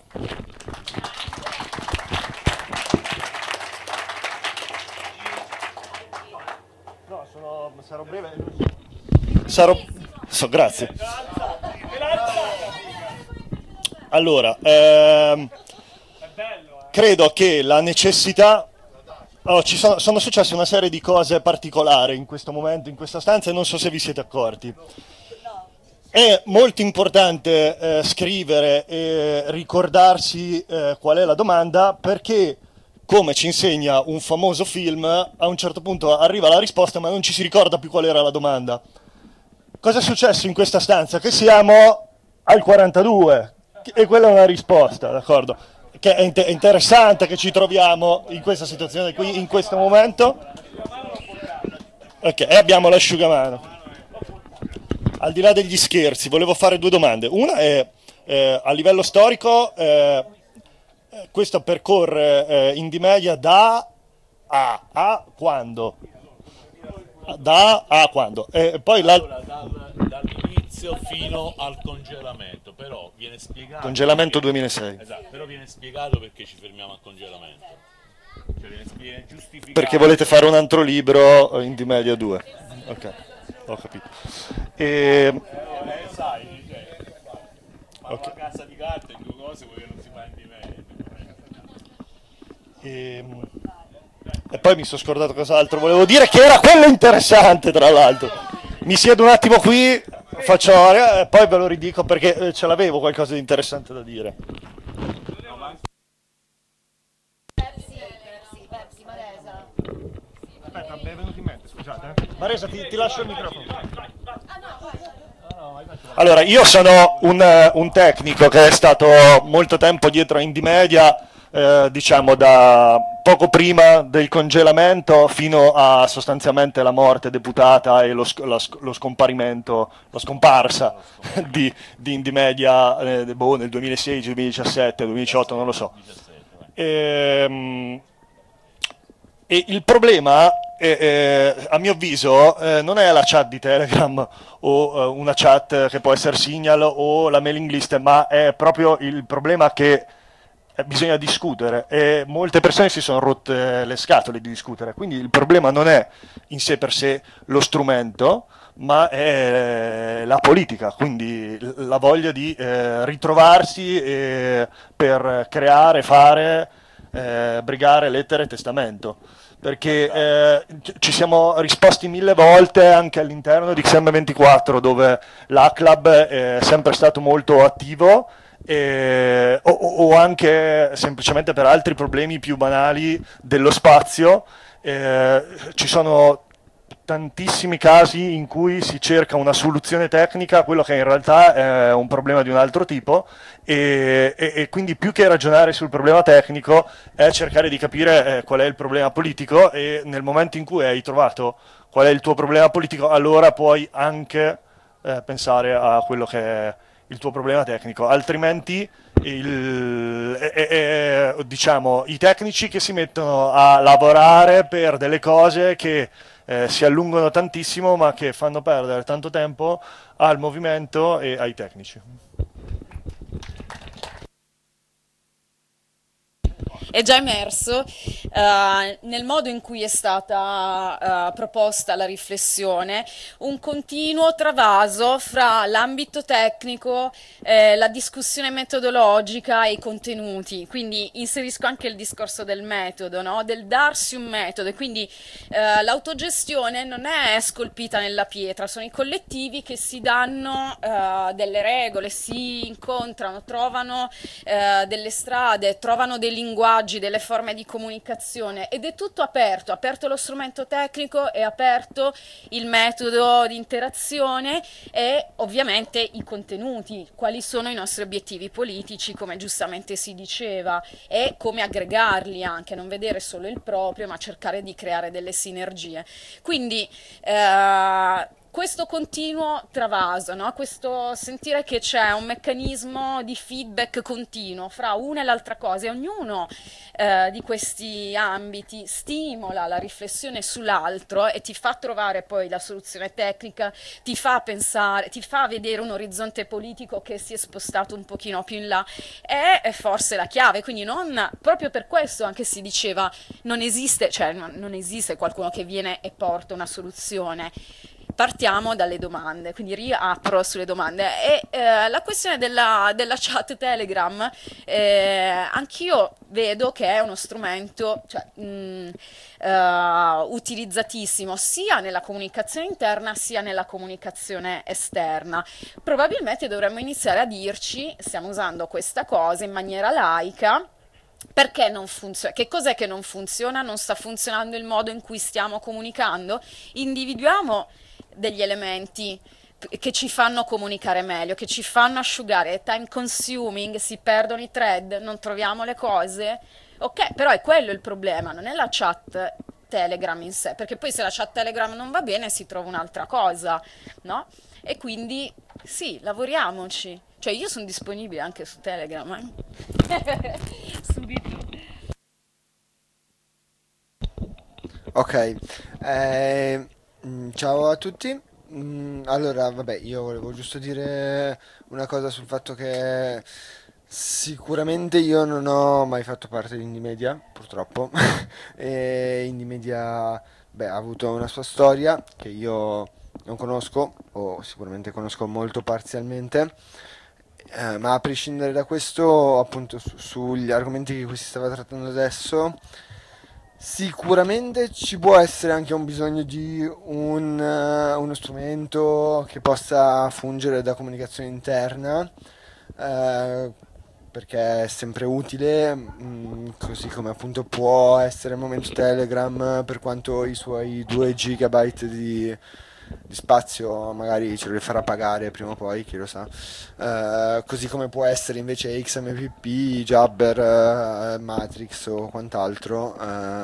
Sarò breve. Grazie. Allora, credo che la necessità... sono successe una serie di cose particolari in questo momento, in questa stanza, e non so se vi siete accorti. È molto importante scrivere e ricordarsi qual è la domanda, perché, come ci insegna un famoso film, a un certo punto arriva la risposta ma non ci si ricorda più qual era la domanda. Cosa è successo in questa stanza? Che siamo al 42 e quella è una risposta, d'accordo? Che è interessante che ci troviamo in questa situazione qui, in questo momento. Ok, e abbiamo l'asciugamano. Al di là degli scherzi, volevo fare due domande. Una è, a livello storico, questo percorre Indie Media da a quando? Da a quando? Poi dall'inizio fino al congelamento, però viene spiegato... Congelamento 2006. Esatto, però viene spiegato perché ci fermiamo al congelamento. Cioè viene giustificato... Perché volete fare un altro libro, Indie Media 2. Ok. ho capito. E... sai, ma una casa di carte in due cose perché non si fa in E poi mi sono scordato cos'altro volevo dire, che era quello interessante, tra l'altro. Mi siedo un attimo qui, faccio poi ve lo ridico perché ce l'avevo qualcosa di interessante da dire. Aspetta, mi è venuto in mente, scusate. Maresa, ti lascio il microfono. Allora, io sono un tecnico che è stato molto tempo dietro a Indie Media, diciamo da poco prima del congelamento fino a sostanzialmente la morte deputata e lo scomparimento, la scomparsa di Indie Media nel 2016, 2017, 2018, non lo so. E il problema, a mio avviso, non è la chat di Telegram o una chat che può essere Signal o la mailing list, ma è proprio il problema che bisogna discutere e molte persone si sono rotte le scatole di discutere. Quindi il problema non è in sé per sé lo strumento, ma è la politica, quindi la voglia di ritrovarsi per creare, fare, brigare lettere e testamento. Perché ci siamo risposti 1000 volte anche all'interno di XM24, dove l'ACLAB è sempre stato molto attivo, o anche semplicemente per altri problemi più banali dello spazio. Ci sono tantissimi casi in cui si cerca una soluzione tecnica a quello che in realtà è un problema di un altro tipo, e quindi più che ragionare sul problema tecnico è cercare di capire qual è il problema politico, e nel momento in cui hai trovato qual è il tuo problema politico, allora puoi anche pensare a quello che è il tuo problema tecnico. Altrimenti diciamo, i tecnici che si mettono a lavorare per delle cose che si allungano tantissimo ma che fanno perdere tanto tempo al movimento e ai tecnici. È già emerso nel modo in cui è stata proposta la riflessione un continuo travaso fra l'ambito tecnico, la discussione metodologica e i contenuti. Quindi inserisco anche il discorso del metodo, no? Del darsi un metodo, e quindi l'autogestione non è scolpita nella pietra, sono i collettivi che si danno delle regole, si incontrano, trovano delle strade, trovano dei linguaggi, delle forme di comunicazione, ed è tutto aperto, aperto lo strumento tecnico, è aperto il metodo di interazione e ovviamente i contenuti, quali sono i nostri obiettivi politici, come giustamente si diceva, e come aggregarli anche, non vedere solo il proprio ma cercare di creare delle sinergie. Quindi questo continuo travaso, no? Questo sentire che c'è un meccanismo di feedback continuo fra una e l'altra cosa, e ognuno di questi ambiti stimola la riflessione sull'altro e ti fa trovare poi la soluzione tecnica, ti fa pensare, ti fa vedere un orizzonte politico che si è spostato un pochino più in là, è forse la chiave. Quindi proprio per questo anche si diceva non esiste, cioè non esiste qualcuno che viene e porta una soluzione. Partiamo dalle domande, quindi riapro sulle domande. E la questione della chat Telegram, anch'io vedo che è uno strumento utilizzatissimo sia nella comunicazione interna sia nella comunicazione esterna. Probabilmente dovremmo iniziare a dirci: stiamo usando questa cosa in maniera laica, perché non funziona? Che cos'è che non funziona? Non sta funzionando il modo in cui stiamo comunicando? Individuiamo degli elementi che ci fanno comunicare meglio, che ci fanno asciugare. È time consuming, si perdono i thread, non troviamo le cose. Ok, però è quello il problema, non è la chat Telegram in sé, perché poi se la chat Telegram non va bene si trova un'altra cosa, no? E quindi sì, lavoriamoci. Cioè io sono disponibile anche su Telegram, subito. Ok, ciao a tutti. Allora, vabbè, io volevo giusto dire una cosa sul fatto che sicuramente io non ho mai fatto parte di Indie Media, purtroppo, e Indie Media, beh, ha avuto una sua storia che io non conosco, o sicuramente conosco molto parzialmente, ma a prescindere da questo, appunto sugli argomenti di cui si stava trattando adesso, sicuramente ci può essere anche un bisogno di uno strumento che possa fungere da comunicazione interna, perché è sempre utile, così come appunto può essere il momento Telegram, per quanto i suoi 2 gigabyte di spazio magari ce li farà pagare prima o poi, chi lo sa. Così come può essere invece XMPP, Jabber, Matrix o quant'altro.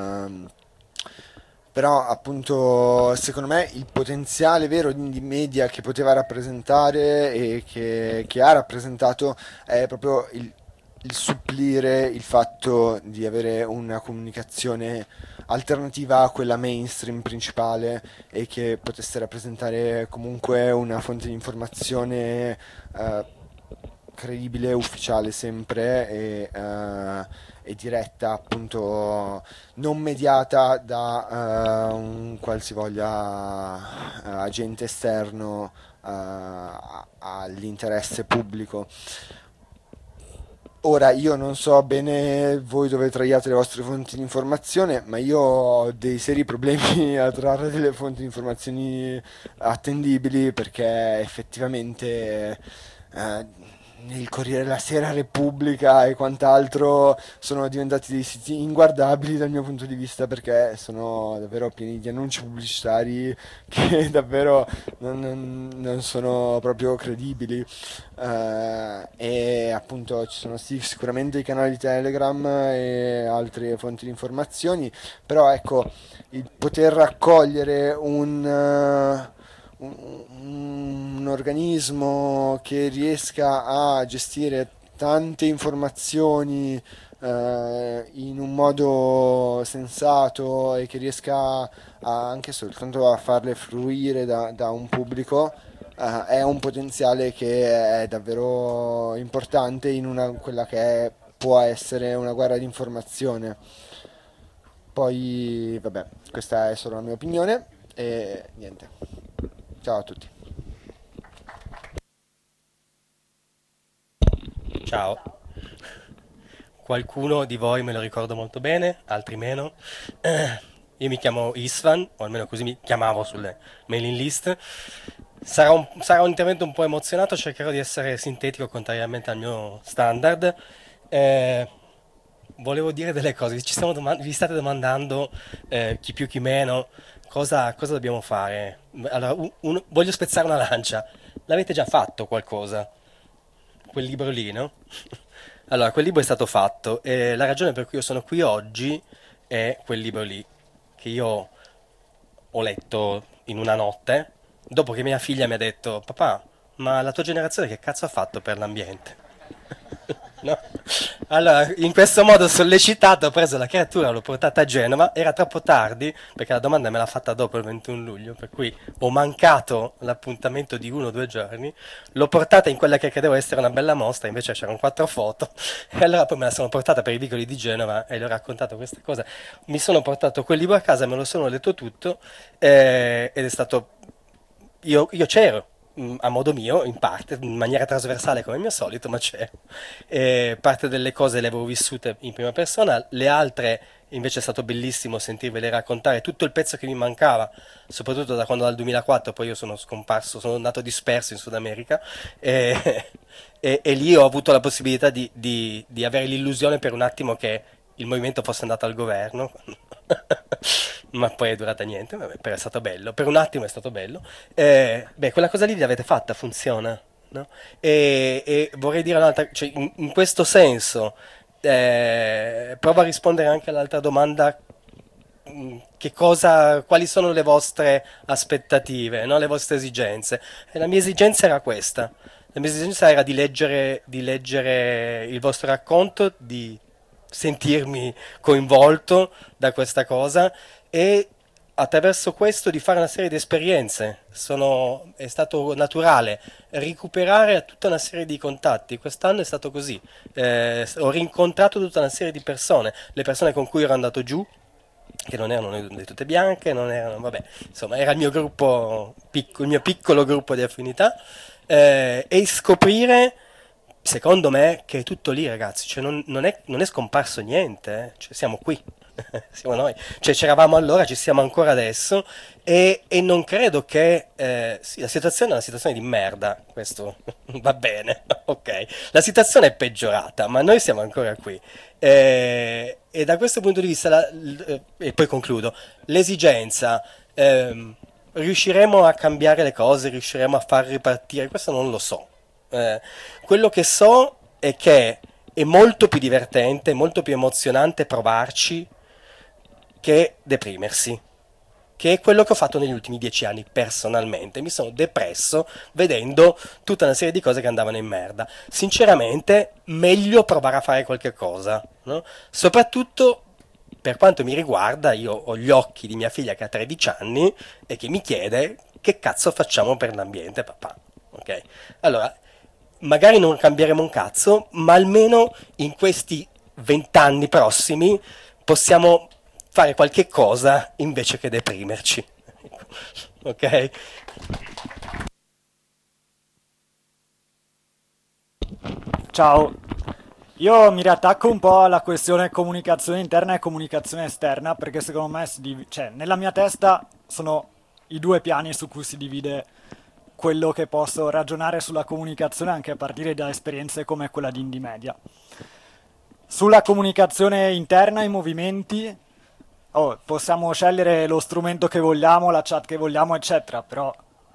Però appunto secondo me il potenziale vero di media che poteva rappresentare e che ha rappresentato è proprio il supplire il fatto di avere una comunicazione alternativa a quella mainstream principale e che potesse rappresentare comunque una fonte di informazione credibile, ufficiale sempre e diretta, appunto non mediata da un qualsivoglia agente esterno all'interesse pubblico. Ora, io non so bene voi dove traiate le vostre fonti di informazione, ma io ho dei seri problemi a trarre delle fonti di informazioni attendibili, perché effettivamente il Corriere della Sera, Repubblica e quant'altro sono diventati dei siti inguardabili dal mio punto di vista, perché sono davvero pieni di annunci pubblicitari che davvero non sono proprio credibili. E appunto ci sono sicuramente i canali Telegram e altre fonti di informazioni, però ecco, il poter raccogliere un organismo che riesca a gestire tante informazioni in un modo sensato e che riesca anche soltanto a farle fruire da un pubblico, è un potenziale che è davvero importante in quella che può essere una guerra di informazione. Poi vabbè, questa è solo la mia opinione e niente. Ciao a tutti. Ciao. Qualcuno di voi me lo ricordo molto bene, altri meno. Io mi chiamo Isvan, o almeno così mi chiamavo sulle mailing list. Sarà un intervento un po' emozionato, cercherò di essere sintetico contrariamente al mio standard. Volevo dire delle cose, vi state domandando, chi più chi meno, cosa dobbiamo fare. Allora, voglio spezzare una lancia. L'avete già fatto qualcosa? Quel libro lì, no? Allora, quel libro è stato fatto e la ragione per cui io sono qui oggi è quel libro lì, che io ho letto in una notte, dopo che mia figlia mi ha detto: papà, ma la tua generazione che cazzo ha fatto per l'ambiente? No? Allora, in questo modo sollecitato, ho preso la creatura, l'ho portata a Genova, era troppo tardi, perché la domanda me l'ha fatta dopo il 21 luglio, per cui ho mancato l'appuntamento di 1 o 2 giorni, l'ho portata in quella che credevo essere una bella mostra, invece c'erano 4 foto, e allora poi me la sono portata per i vicoli di Genova e le ho raccontato questa cosa. Mi sono portato quel libro a casa, me lo sono letto tutto, ed è stato... Io c'ero, a modo mio, in parte, in maniera trasversale come al mio solito, ma c'è. Parte delle cose le avevo vissute in prima persona, le altre invece è stato bellissimo sentirvele raccontare tutto il pezzo che mi mancava, soprattutto da quando dal 2004 poi io sono scomparso, sono andato disperso in Sud America e lì ho avuto la possibilità di avere l'illusione per un attimo che il movimento fosse andato al governo. Ma poi è durata niente, vabbè, però è stato bello, per un attimo è stato bello. Quella cosa lì l'avete fatta, funziona, no? E vorrei dire un'altra, cioè, in questo senso, provo a rispondere anche all'altra domanda: quali sono le vostre aspettative, no? Le vostre esigenze. E la mia esigenza era questa, la mia esigenza era di leggere il vostro racconto, di sentirmi coinvolto da questa cosa e attraverso questo di fare una serie di esperienze. È stato naturale recuperare tutta una serie di contatti. Quest'anno è stato così, ho rincontrato tutta una serie di persone, le persone con cui ero andato giù che non erano le tute bianche, non erano, vabbè, insomma, era il mio gruppo, il mio piccolo gruppo di affinità, e scoprire, secondo me, che è tutto lì, ragazzi, cioè non è scomparso niente, cioè siamo qui, siamo noi, cioè c'eravamo allora, ci siamo ancora adesso, e non credo che, sì, la situazione è una situazione di merda, questo va bene, ok, la situazione è peggiorata, ma noi siamo ancora qui, e da questo punto di vista, e poi concludo, l'esigenza, riusciremo a cambiare le cose, riusciremo a far ripartire, questo non lo so. Quello che so è che è molto più divertente, molto più emozionante provarci che deprimersi, che è quello che ho fatto negli ultimi 10 anni personalmente. Mi sono depresso vedendo tutta una serie di cose che andavano in merda. Sinceramente, meglio provare a fare qualche cosa, no? Soprattutto per quanto mi riguarda, io ho gli occhi di mia figlia che ha 13 anni e che mi chiede che cazzo facciamo per l'ambiente, papà. Ok? Allora, magari non cambieremo un cazzo, ma almeno in questi 20 anni prossimi possiamo fare qualche cosa invece che deprimerci. Ok? Ciao, io mi riattacco un po' alla questione comunicazione interna e comunicazione esterna, perché secondo me cioè, nella mia testa sono i due piani su cui si divide quello che posso ragionare sulla comunicazione, anche a partire da esperienze come quella di Indie Media. Sulla comunicazione interna, i movimenti, possiamo scegliere lo strumento che vogliamo, la chat che vogliamo, eccetera, però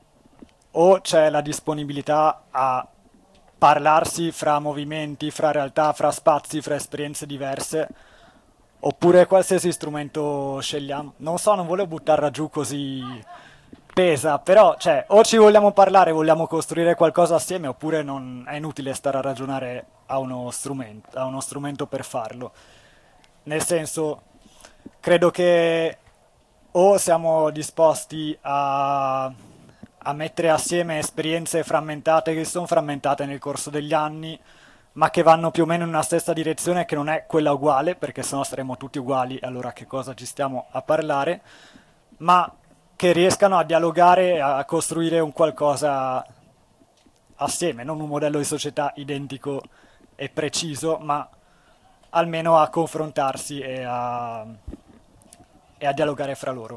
o c'è la disponibilità a parlarsi fra movimenti, fra realtà, fra spazi, fra esperienze diverse, oppure qualsiasi strumento scegliamo. Non so, non volevo buttarla giù così pesa, però cioè, o ci vogliamo parlare, vogliamo costruire qualcosa assieme, oppure non è inutile stare a ragionare a uno strumento per farlo. Nel senso, credo che o siamo disposti a mettere assieme esperienze frammentate che sono frammentate nel corso degli anni, ma che vanno più o meno in una stessa direzione, che non è quella uguale, perché sennò saremo tutti uguali, allora che cosa ci stiamo a parlare, ma che riescano a dialogare, a costruire un qualcosa assieme, non un modello di società identico e preciso, ma almeno a confrontarsi e a dialogare fra loro.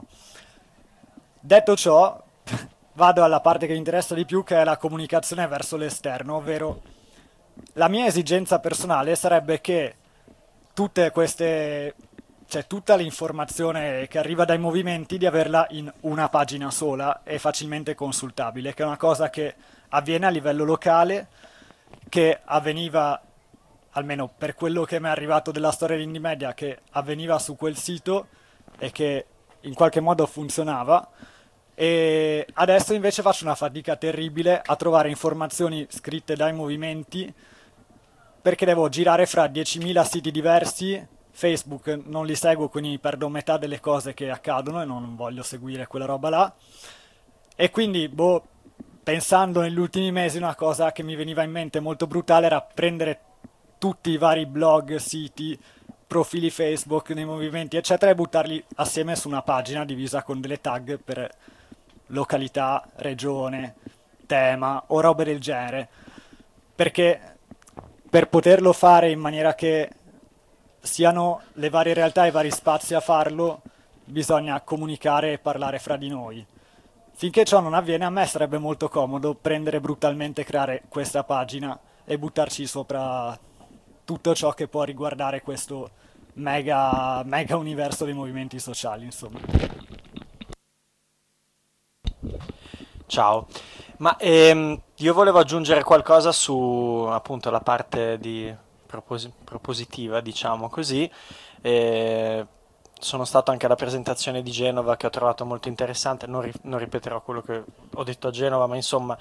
Detto ciò, vado alla parte che mi interessa di più, che è la comunicazione verso l'esterno, ovvero la mia esigenza personale sarebbe che tutte queste, cioè tutta l'informazione che arriva dai movimenti, di averla in una pagina sola e facilmente consultabile, che è una cosa che avviene a livello locale, che avveniva, almeno per quello che mi è arrivato della storia di Indie Media, che avveniva su quel sito e che in qualche modo funzionava. E adesso invece faccio una fatica terribile a trovare informazioni scritte dai movimenti, perché devo girare fra 10.000 siti diversi. Facebook non li seguo, quindi perdo metà delle cose che accadono e non voglio seguire quella roba là. E quindi, pensando negli ultimi mesi, una cosa che mi veniva in mente molto brutale era prendere tutti i vari blog, siti, profili Facebook nei movimenti, eccetera, e buttarli assieme su una pagina divisa con delle tag per località, regione, tema o robe del genere, perché per poterlo fare in maniera che siano le varie realtà e i vari spazi a farlo, bisogna comunicare e parlare fra di noi. Finché ciò non avviene, a me sarebbe molto comodo prendere brutalmente, creare questa pagina e buttarci sopra tutto ciò che può riguardare questo mega universo dei movimenti sociali, insomma. Ciao, ma io volevo aggiungere qualcosa su appunto la parte di propositiva, diciamo così. Sono stato anche alla presentazione di Genova, che ho trovato molto interessante. Non ripeterò quello che ho detto a Genova, ma insomma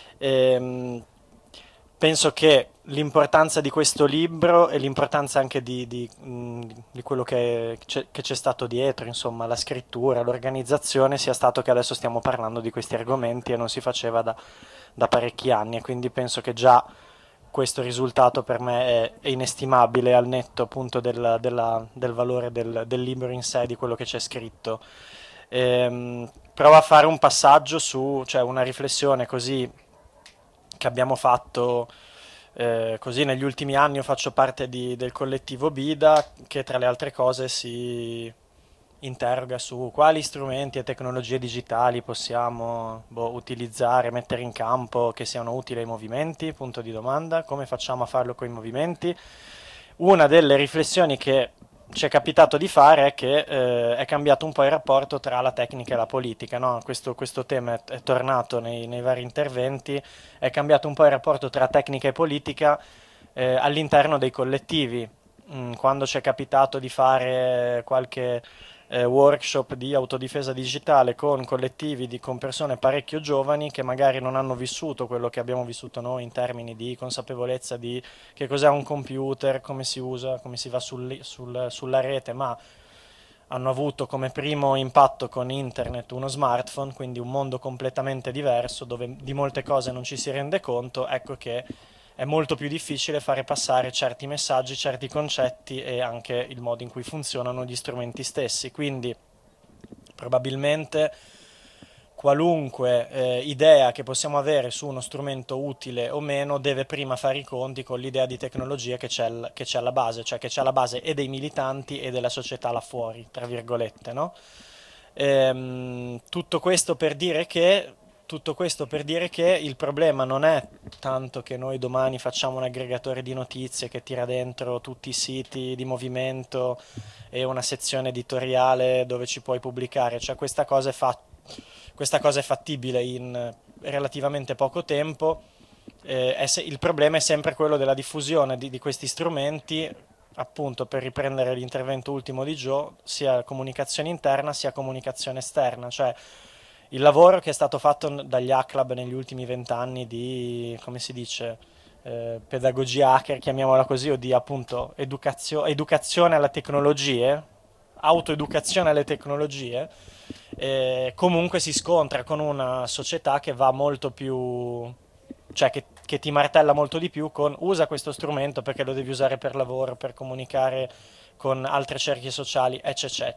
penso che l'importanza di questo libro e l'importanza anche di quello che c'è stato dietro, insomma, la scrittura, l'organizzazione, sia stato che adesso stiamo parlando di questi argomenti e non si faceva da parecchi anni, e quindi penso che già questo risultato per me è inestimabile al netto appunto del valore del libro in sé, di quello che c'è scritto. Provo a fare un passaggio cioè una riflessione così che abbiamo fatto così negli ultimi anni. Io faccio parte del collettivo BIDA, che tra le altre cose si interroga su quali strumenti e tecnologie digitali possiamo utilizzare, mettere in campo che siano utili ai movimenti, punto di domanda, come facciamo a farlo con i movimenti. Una delle riflessioni che ci è capitato di fare è che è cambiato un po' il rapporto tra la tecnica e la politica, no? Questo tema è tornato nei vari interventi, è cambiato un po' il rapporto tra tecnica e politica all'interno dei collettivi. Quando ci è capitato di fare qualche workshop di autodifesa digitale con collettivi con persone parecchio giovani che magari non hanno vissuto quello che abbiamo vissuto noi in termini di consapevolezza di che cos'è un computer, come si usa, come si va sulla rete, ma hanno avuto come primo impatto con internet uno smartphone, quindi un mondo completamente diverso dove di molte cose non ci si rende conto. Ecco che è molto più difficile fare passare certi messaggi, certi concetti e anche il modo in cui funzionano gli strumenti stessi. Quindi probabilmente qualunque idea che possiamo avere su uno strumento utile o meno deve prima fare i conti con l'idea di tecnologia che c'è alla base, cioè che c'è alla base e dei militanti e della società là fuori, tra virgolette, no? Tutto questo per dire che il problema non è tanto che noi domani facciamo un aggregatore di notizie che tira dentro tutti i siti di movimento e una sezione editoriale dove ci puoi pubblicare, cioè questa cosa è fattibile in relativamente poco tempo. Il problema è sempre quello della diffusione di questi strumenti, appunto, per riprendere l'intervento ultimo di Joe, sia comunicazione interna sia comunicazione esterna, cioè il lavoro che è stato fatto dagli hack club negli ultimi 20 anni di, come si dice, pedagogia hacker, chiamiamola così, o di appunto educazione alle tecnologie, autoeducazione alle tecnologie, comunque si scontra con una società che va molto più, cioè che ti martella molto di più con usa questo strumento perché lo devi usare per lavoro, per comunicare con altre cerchie sociali, eccetera.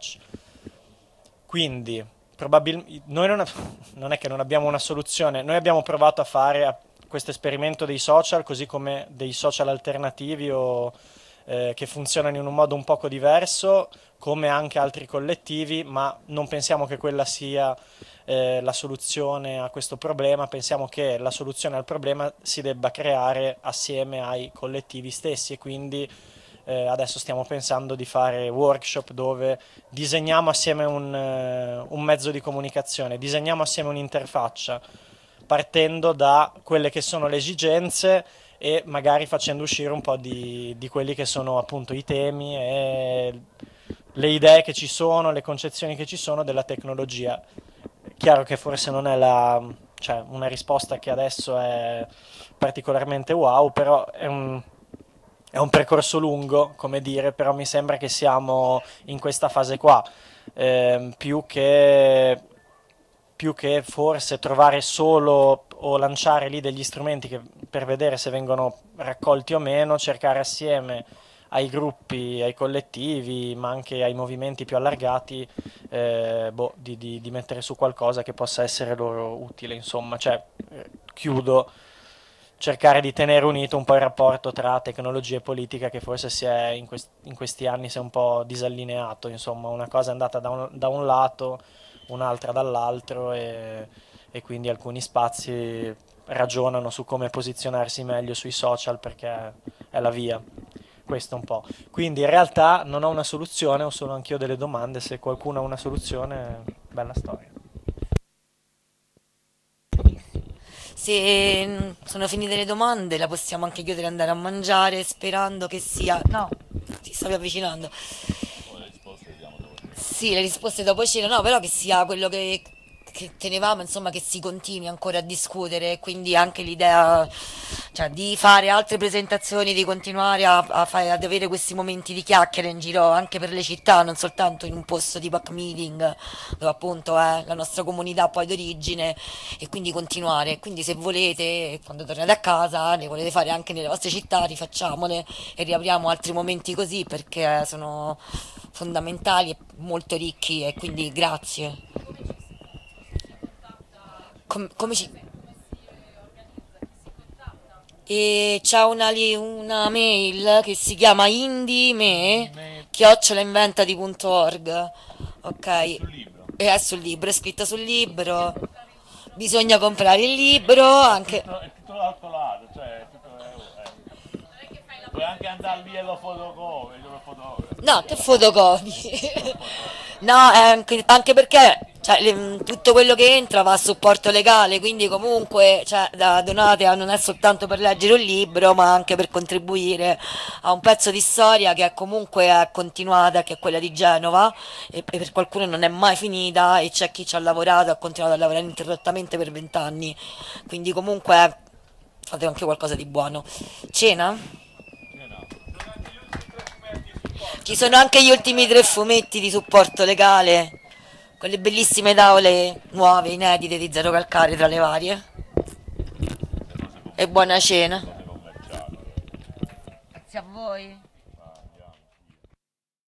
Quindi noi non è che non abbiamo una soluzione, noi abbiamo provato a fare questo esperimento dei social, così come dei social alternativi o che funzionano in un modo un poco diverso, come anche altri collettivi, ma non pensiamo che quella sia la soluzione a questo problema. Pensiamo che la soluzione al problema si debba creare assieme ai collettivi stessi, e quindi adesso stiamo pensando di fare workshop dove disegniamo assieme un mezzo di comunicazione, disegniamo assieme un'interfaccia, partendo da quelle che sono le esigenze e magari facendo uscire un po' di quelli che sono appunto i temi e le idee che ci sono, le concezioni che ci sono della tecnologia. Chiaro che forse non è una risposta che adesso è particolarmente wow, però è un percorso lungo, come dire, però mi sembra che siamo in questa fase qua, più che forse trovare solo o lanciare lì degli strumenti per vedere se vengono raccolti o meno, cercare assieme ai gruppi, ai collettivi, ma anche ai movimenti più allargati, di mettere su qualcosa che possa essere loro utile, insomma, chiudo. Cercare di tenere unito un po' il rapporto tra tecnologia e politica, che forse in questi anni si è un po' disallineato, insomma, una cosa è andata da un lato, un'altra dall'altro, e quindi alcuni spazi ragionano su come posizionarsi meglio sui social perché è la via, questo un po'. Quindi in realtà non ho una soluzione, ho solo anch'io delle domande. Se qualcuno ha una soluzione, bella storia. Se sono finite le domande, la possiamo anche chiudere e andare a mangiare, sperando che sia... No, si sta avvicinando. Sì, le risposte dopo cena, no, però che sia quello che tenevamo, insomma, che si continui ancora a discutere, quindi anche l'idea cioè di fare altre presentazioni, di continuare ad avere questi momenti di chiacchiere in giro anche per le città, non soltanto in un posto di Pack Meeting, dove appunto è la nostra comunità poi d'origine, e quindi continuare. Quindi se volete, quando tornate a casa, le volete fare anche nelle vostre città, rifacciamole e riapriamo altri momenti così, perché sono fondamentali e molto ricchi, e quindi grazie. Come ci... E c'è una mail che si chiama indime@inventati.org, ok? E è sul libro, è scritta sul libro. Bisogna comprare il libro anche. È tutto calcolato, cioè puoi anche andare lì e lo fotocopi. No, che fotocopi? No, anche perché cioè, tutto quello che entra va a supporto legale, quindi comunque cioè, da donate non è soltanto per leggere un libro, ma anche per contribuire a un pezzo di storia che comunque è continuata, che è quella di Genova, e per qualcuno non è mai finita, e c'è chi ci ha lavorato, ha continuato a lavorare ininterrottamente per 20 anni, quindi comunque fate anche qualcosa di buono. Cena? Ci sono anche gli ultimi 3 fumetti di supporto legale, quelle bellissime tavole nuove, inedite di Zero Calcare tra le varie. E buona cena. Grazie a voi.